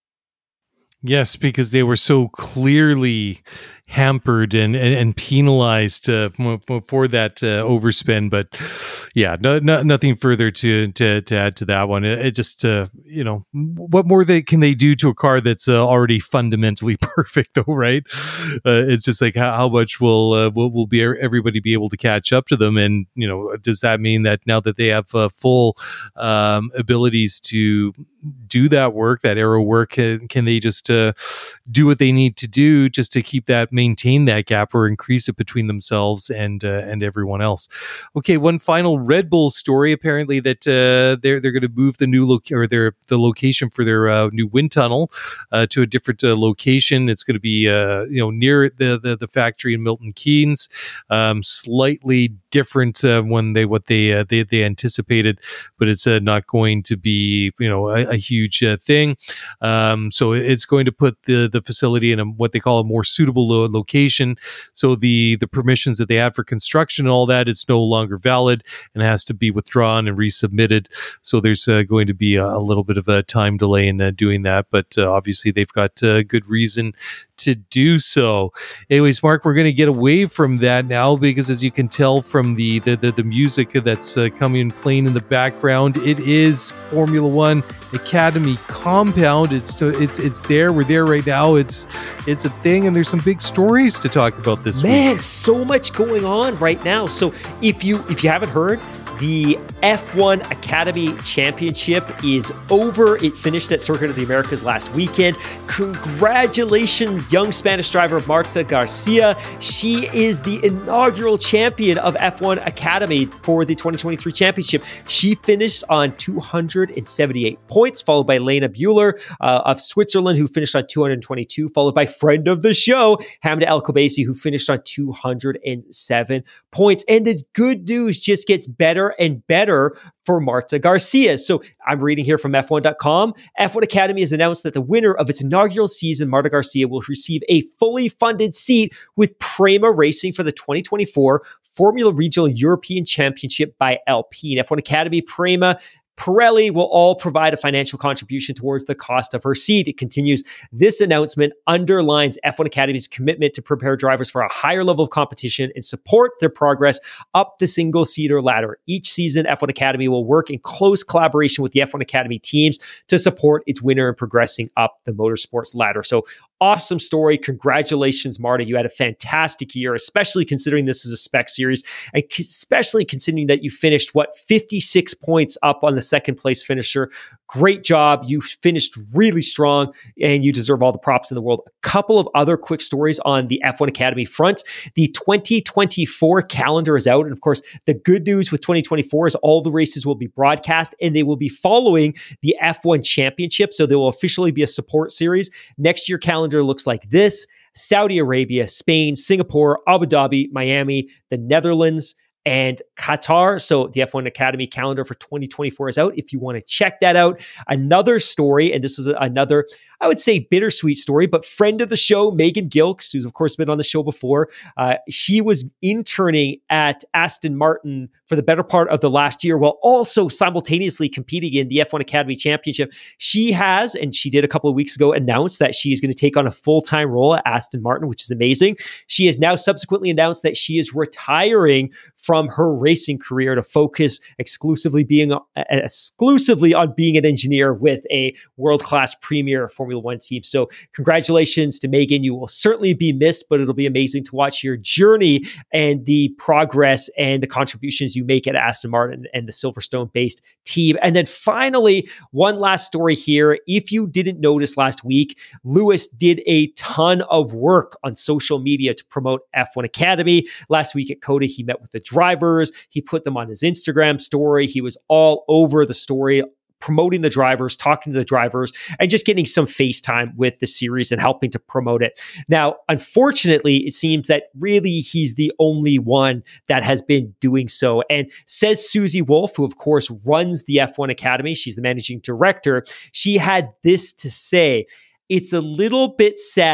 Yes, because they were so clearly hampered and and, and penalized uh, for, for that uh, overspin. But yeah, no, no, nothing further to, to to add to that one. It, it just uh, you know, what more they can they do to a car that's uh, already fundamentally perfect, though, right? Uh, it's just like how, how much will uh, will will be everybody be able to catch up to them? And you know, does that mean that now that they have uh, full um, abilities to do that work, that aero work, can, can they just uh, do what they need to do just to keep that, maintain that gap or increase it between themselves and uh, and everyone else? Okay, one final Red Bull story. Apparently that uh, they're they're going to move the new loc or their the location for their uh, new wind tunnel uh, to a different uh, location. It's going to be uh, you know near the, the the factory in Milton Keynes. Um, slightly different uh, when they what they uh, they they anticipated, but it's uh, not going to be you know a, a huge uh, thing. Um, so it's going to put the the facility in a, what they call a more suitable lo- location. So the the permissions that they have for construction and all that, it's no longer valid and has to be withdrawn and resubmitted. So there's uh, going to be a, a little bit of a time delay in uh, doing that, but uh, obviously they've got uh, good reason to do so. Anyways, Mark, we're going to get away from that now because, as you can tell from the the, the, the music that's uh, coming and playing in the background, it is Formula One Academy compound. It's it's it's there. We're there right now. It's it's a thing, and there's some big stories to talk about this Man, week. Man, so much going on right now. So if you if you haven't heard, the F one Academy Championship is over. It finished at Circuit of the Americas last weekend. Congratulations, young Spanish driver Marta Garcia. She is the inaugural champion of F one Academy for the twenty twenty-three championship. She finished on two hundred seventy-eight points, followed by Lena Bueller uh, of Switzerland, who finished on two hundred twenty-two, followed by friend of the show, Hamda El Khabaisi, who finished on two hundred seven points. And the good news just gets better and better for Marta Garcia. So I'm reading here from F one dot com. F one Academy has announced that the winner of its inaugural season, Marta Garcia, will receive a fully funded seat with Prema Racing for the twenty twenty-four Formula Regional European Championship by Alpine. F one Academy, Prema, Pirelli will all provide a financial contribution towards the cost of her seat. It continues, this announcement underlines F one Academy's commitment to prepare drivers for a higher level of competition and support their progress up the single-seater ladder. Each season, F one Academy will work in close collaboration with the F one Academy teams to support its winner in progressing up the motorsports ladder. So awesome story. Congratulations, Marta. You had a fantastic year, especially considering this is a spec series, and especially considering that you finished, what, fifty-six points up on the second place finisher. Great job. You finished really strong and you deserve all the props in the world. A couple of other quick stories on the F one Academy front. The twenty twenty-four calendar is out. And of course, the good news with twenty twenty-four is all the races will be broadcast and they will be following the F one Championship. So there will officially be a support series. Next year calendar looks like this: Saudi Arabia, Spain, Singapore, Abu Dhabi, Miami, the Netherlands, and Qatar. So the F one Academy calendar for twenty twenty-four is out if you want to check that out. Another story, and this is another, I would say, bittersweet story, but friend of the show, Megan Gilks, who's of course been on the show before, uh, she was interning at Aston Martin for the better part of the last year while also simultaneously competing in the F one Academy Championship. She has, and she did a couple of weeks ago, announced that she is going to take on a full-time role at Aston Martin, which is amazing. She has now subsequently announced that she is retiring from her racing career to focus exclusively being uh, exclusively on being an engineer with a world-class premier Formula One team. So congratulations to Megan. You will certainly be missed, but it'll be amazing to watch your journey and the progress and the contributions you make at Aston Martin and the Silverstone-based team. And then finally, one last story here. If you didn't notice last week, Lewis did a ton of work on social media to promote F one Academy. Last week at COTA, he met with the drivers. He put them on his Instagram story. He was all over the story, promoting the drivers, talking to the drivers, and just getting some FaceTime with the series and helping to promote it. Now, unfortunately, it seems that really he's the only one that has been doing so. And says Susie Wolf, who of course runs the F one Academy, she's the managing director, she had this to say: it's a little bit sad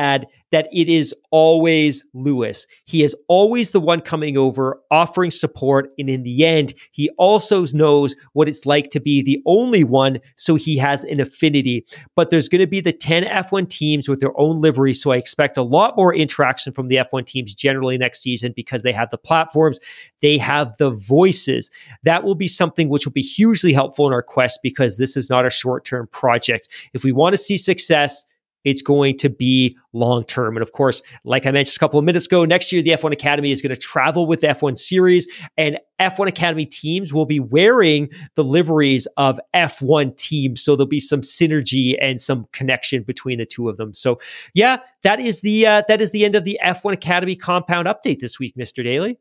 that it is always Lewis. He is always the one coming over, offering support. And in the end, he also knows what it's like to be the only one. So he has an affinity. But there's going to be the ten F one teams with their own livery. So I expect a lot more interaction from the F one teams generally next season because they have the platforms, they have the voices. That will be something which will be hugely helpful in our quest because this is not a short-term project. If we want to see success, it's going to be long-term. And of course, like I mentioned a couple of minutes ago, next year, the F one Academy is going to travel with the F one series, and F one Academy teams will be wearing the liveries of F one teams. So there'll be some synergy and some connection between the two of them. So yeah, that is the, uh, that is the end of the F one Academy compound update this week, Mister Daly.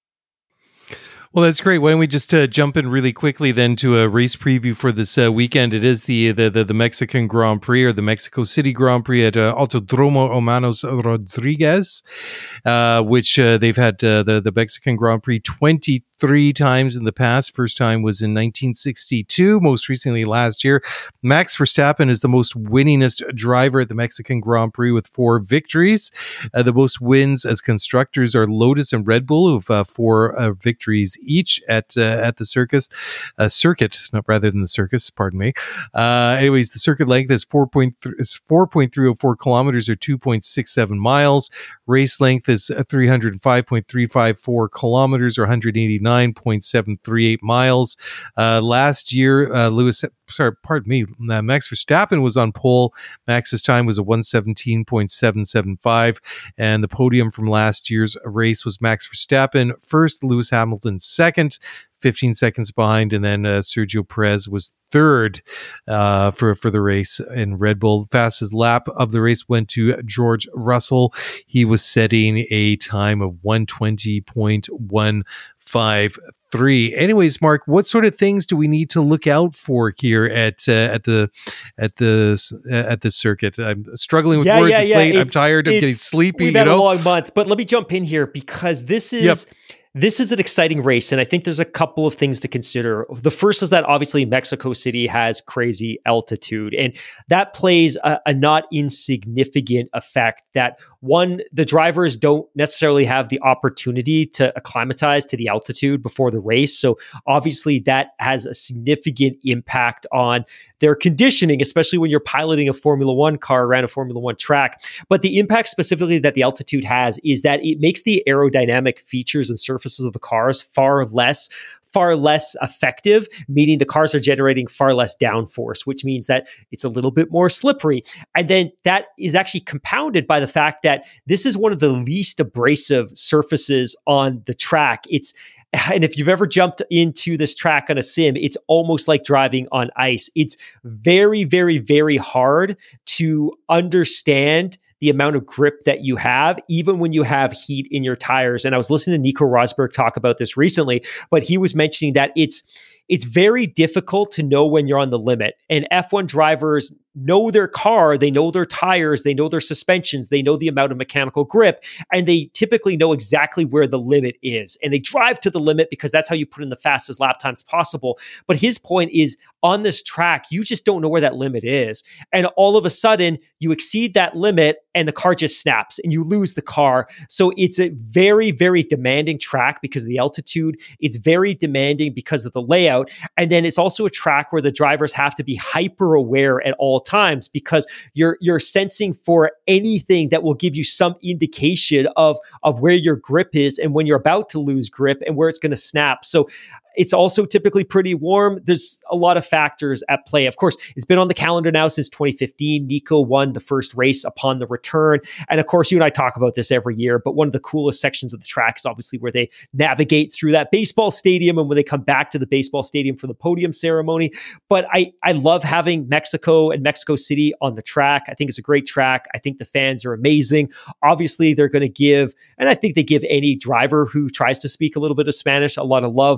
Well, that's great. Why don't we just uh, jump in really quickly then to a race preview for this uh, weekend? It is the, the the the Mexican Grand Prix, or the Mexico City Grand Prix at uh, Autodromo Hermanos Rodriguez, uh, which uh, they've had uh, the, the Mexican Grand Prix twenty-three times in the past. First time was in nineteen sixty-two, most recently last year. Max Verstappen is the most winningest driver at the Mexican Grand Prix with four victories. Uh, the most wins as constructors are Lotus and Red Bull, who have uh, four uh, victories each at uh, at the circus uh, circuit, not rather than the circus. Pardon me. Uh, anyways, the circuit length is four point three oh four kilometers, or two point six seven miles. Race length is three hundred five point three five four kilometers, or one hundred eighty-nine point seven three eight miles. Uh, last year, uh, Lewis, sorry, pardon me, uh, Max Verstappen was on pole. Max's time was a one seventeen point seven seven five, and the podium from last year's race was Max Verstappen first, Lewis Hamilton second, fifteen seconds behind, and then uh, Sergio Perez was third uh, for, for the race in Red Bull. Fastest lap of the race went to George Russell. He was setting a time of one twenty point one five three. Anyways, Mark, what sort of things do we need to look out for here at uh, at the at the uh, at the circuit? I'm struggling with yeah, words. Yeah, it's yeah. late. It's, I'm tired. I'm getting sleepy. We've you had know? a long month, but let me jump in here because this is. Yep. This is an exciting race, and I think there's a couple of things to consider. The first is that obviously Mexico City has crazy altitude, and that plays a, a not insignificant effect. That one, the drivers don't necessarily have the opportunity to acclimatize to the altitude before the race. So obviously that has a significant impact on their conditioning, especially when you're piloting a Formula One car around a Formula One track. But the impact specifically that the altitude has is that it makes the aerodynamic features and surfaces of the cars far less far less effective, meaning the cars are generating far less downforce, which means that it's a little bit more slippery. And then that is actually compounded by the fact that this is one of the least abrasive surfaces on the track. It's And if you've ever jumped into this track on a sim, it's almost like driving on ice. It's very, very, very hard to understand the amount of grip that you have, even when you have heat in your tires. And I was listening to Nico Rosberg talk about this recently, but he was mentioning that it's it's very difficult to know when you're on the limit. And F one drivers know their car, they know their tires, they know their suspensions, they know the amount of mechanical grip, and they typically know exactly where the limit is. And they drive to the limit because that's how you put in the fastest lap times possible. But his point is, on this track, you just don't know where that limit is. And all of a sudden, you exceed that limit and the car just snaps and you lose the car. So it's a very, very demanding track because of the altitude. It's very demanding because of the layout. And then it's also a track where the drivers have to be hyper aware at all times because you're you're sensing for anything that will give you some indication of, of where your grip is and when you're about to lose grip and where it's going to snap. So it's also typically pretty warm. There's a lot of factors at play. Of course, it's been on the calendar now since twenty fifteen. Nico won the first race upon the return. And of course, you and I talk about this every year, but one of the coolest sections of the track is obviously where they navigate through that baseball stadium and when they come back to the baseball stadium for the podium ceremony. But I, I love having Mexico and Mexico City on the track. I think it's a great track. I think the fans are amazing. Obviously, they're going to give, and I think they give any driver who tries to speak a little bit of Spanish a lot of love, but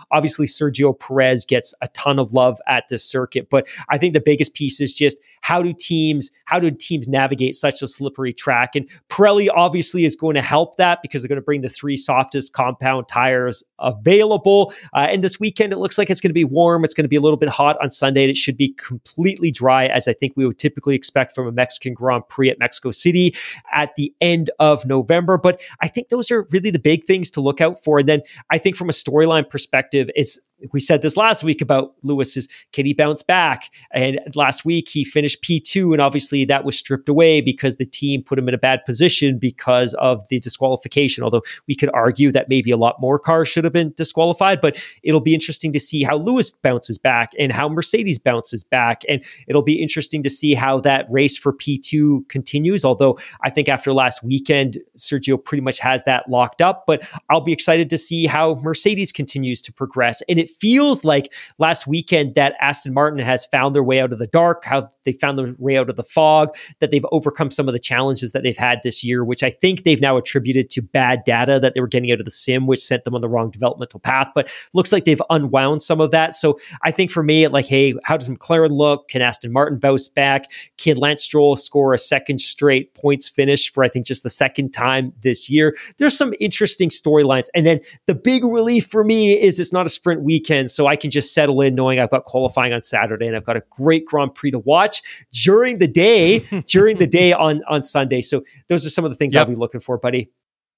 obviously Sergio Perez gets a ton of love at this circuit, but I think the biggest piece is just how do teams, how do teams navigate such a slippery track? And Pirelli obviously is going to help that because they're going to bring the three softest compound tires available. Uh, and this weekend, it looks like it's going to be warm. It's going to be a little bit hot on Sunday, and it should be completely dry, as I think we would typically expect from a Mexican Grand Prix at Mexico City at the end of November. But I think those are really the big things to look out for. And then I think from a storyline perspective, is we said this last week about Lewis is, can he bounce back? And last week he finished P two, and obviously that was stripped away because the team put him in a bad position because of the disqualification. Although we could argue that maybe a lot more cars should have been disqualified, but it'll be interesting to see how Lewis bounces back and how Mercedes bounces back. And it'll be interesting to see how that race for P two continues. Although I think after last weekend, Sergio pretty much has that locked up, but I'll be excited to see how Mercedes continues to progress. And it feels like last weekend that Aston Martin has found their way out of the dark, how they found their way out of the fog, that they've overcome some of the challenges that they've had this year, which I think they've now attributed to bad data that they were getting out of the sim, which sent them on the wrong developmental path. But looks like they've unwound some of that. So I think for me, like, hey, how does McLaren look? Can Aston Martin bounce back? Can Lance Stroll score a second straight points finish for, I think, just the second time this year? There's some interesting storylines. And then the big relief for me is it's not a sprint weekend, so I can just settle in knowing I've got qualifying on Saturday and I've got a great Grand Prix to watch during the day, during the day on, on Sunday. So those are some of the things yep. I'll be looking for, buddy.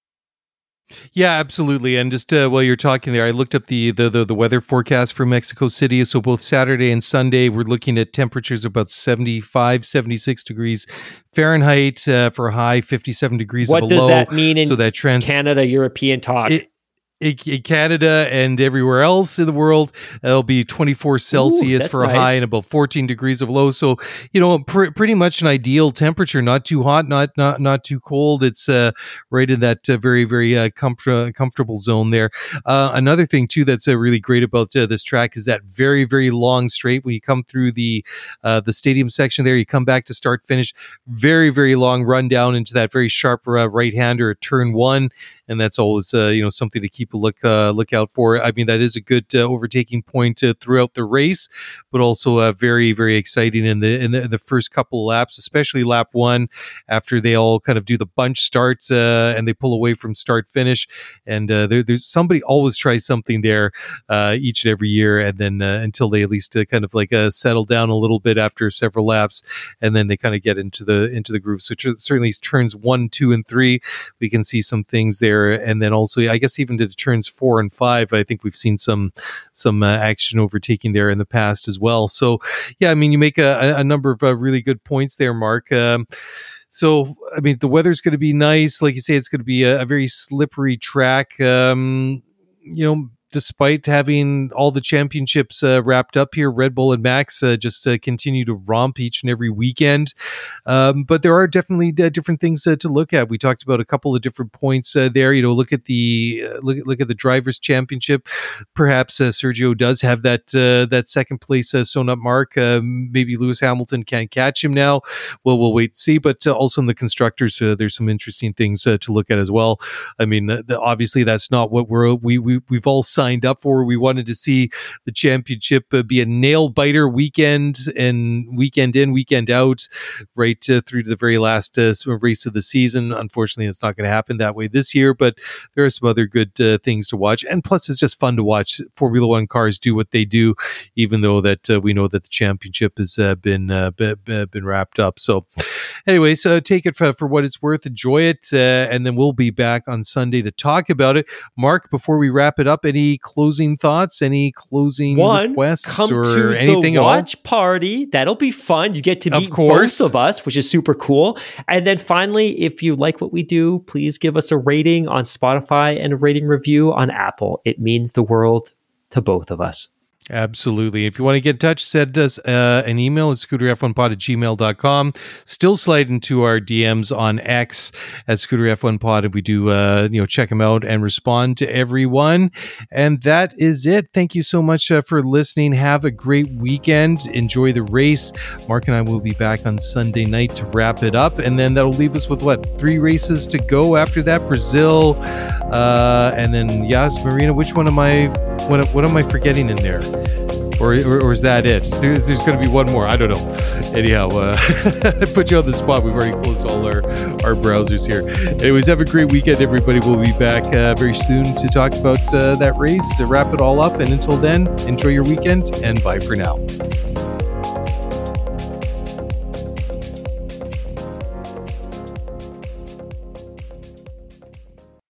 Yeah, absolutely. And just uh, while you're talking there, I looked up the, the the the weather forecast for Mexico City. So both Saturday and Sunday, we're looking at temperatures about seventy-five, seventy-six degrees Fahrenheit uh, for a high, fifty-seven degrees what of a low. What does that mean in so that trans- Canada, European talk? It, in Canada and everywhere else in the world, it'll be twenty-four Celsius Ooh, for a nice. high and about fourteen degrees of low. So, you know, pr- pretty much an ideal temperature, not too hot, not not not too cold. It's uh, right in that uh, very, very uh, comfort- comfortable zone there. Uh, another thing, too, that's uh, really great about uh, this track is that very, very long straight. When you come through the uh, the stadium section there, you come back to start finish, very, very long run down into that very sharp uh, right-hander at turn one. And that's always, uh, you know, something to keep a look uh, look out for. I mean, that is a good uh, overtaking point uh, throughout the race, but also uh, very, very exciting in the, in the in the first couple of laps, especially lap one, after they all kind of do the bunch starts uh, and they pull away from start finish. And uh, there, there's somebody always tries something there uh, each and every year, and then uh, until they at least uh, kind of like uh, settle down a little bit after several laps, and then they kind of get into the into the groove. So tr- certainly turns one, two, and three, we can see some things there. And then also, I guess even to the turns four and five, I think we've seen some some uh, action overtaking there in the past as well. So, yeah, I mean, you make a, a number of uh, really good points there, Mark. Um, so, I mean, the weather's going to be nice. Like you say, it's going to be a, a very slippery track. Um, you know, despite having all the championships uh, wrapped up here, Red Bull and Max uh, just uh, continue to romp each and every weekend. Um, but there are definitely uh, different things uh, to look at. We talked about a couple of different points uh, there. You know, look at the uh, look, look at the Drivers' Championship. Perhaps uh, Sergio does have that uh, that second place uh, sewn up mark. Uh, maybe Lewis Hamilton can't catch him now. Well, we'll wait and see. But uh, also in the constructors, uh, there's some interesting things uh, to look at as well. I mean, uh, the, obviously that's not what we're we we we've all signed up for. We wanted to see the championship uh, be a nail biter weekend and weekend in, weekend out, right uh, through to the very last uh, race of the season. Unfortunately, it's not going to happen that way this year, but there are some other good uh, things to watch. And plus, it's just fun to watch Formula One cars do what they do, even though that uh, we know that the championship has uh, been uh, b- b- been wrapped up. So anyway, so take it for, for what it's worth. Enjoy it. Uh, and then we'll be back on Sunday to talk about it. Mark, before we wrap it up, any closing thoughts, any closing One, requests come or to anything the at watch all? party. That'll be fun. You get to meet of course. both of us, which is super cool. And then finally, if you like what we do, please give us a rating on Spotify and a rating review on Apple. It means the world to both of us. Absolutely. If you want to get in touch, send us uh, an email at scooter f one pod at gmail dot com. Still slide into our D Ms on X at scooter f one pod, and we do uh, you know check them out and respond to everyone. And that is it. Thank you so much uh, for listening. Have a great weekend. Enjoy the race. Mark and I will be back on Sunday night to wrap it up, and then that'll leave us with what, three races to go after that. Brazil, uh, and then Yas Marina. Which one am I? What, what am I forgetting in there? Or, or, or is that it? There's, there's going to be one more. I don't know. Anyhow, uh, I put you on the spot. We've already closed all our, our browsers here. Anyways, have a great weekend, everybody. We'll be back uh, very soon to talk about uh, that race, to wrap it all up. And until then, enjoy your weekend, and bye for now.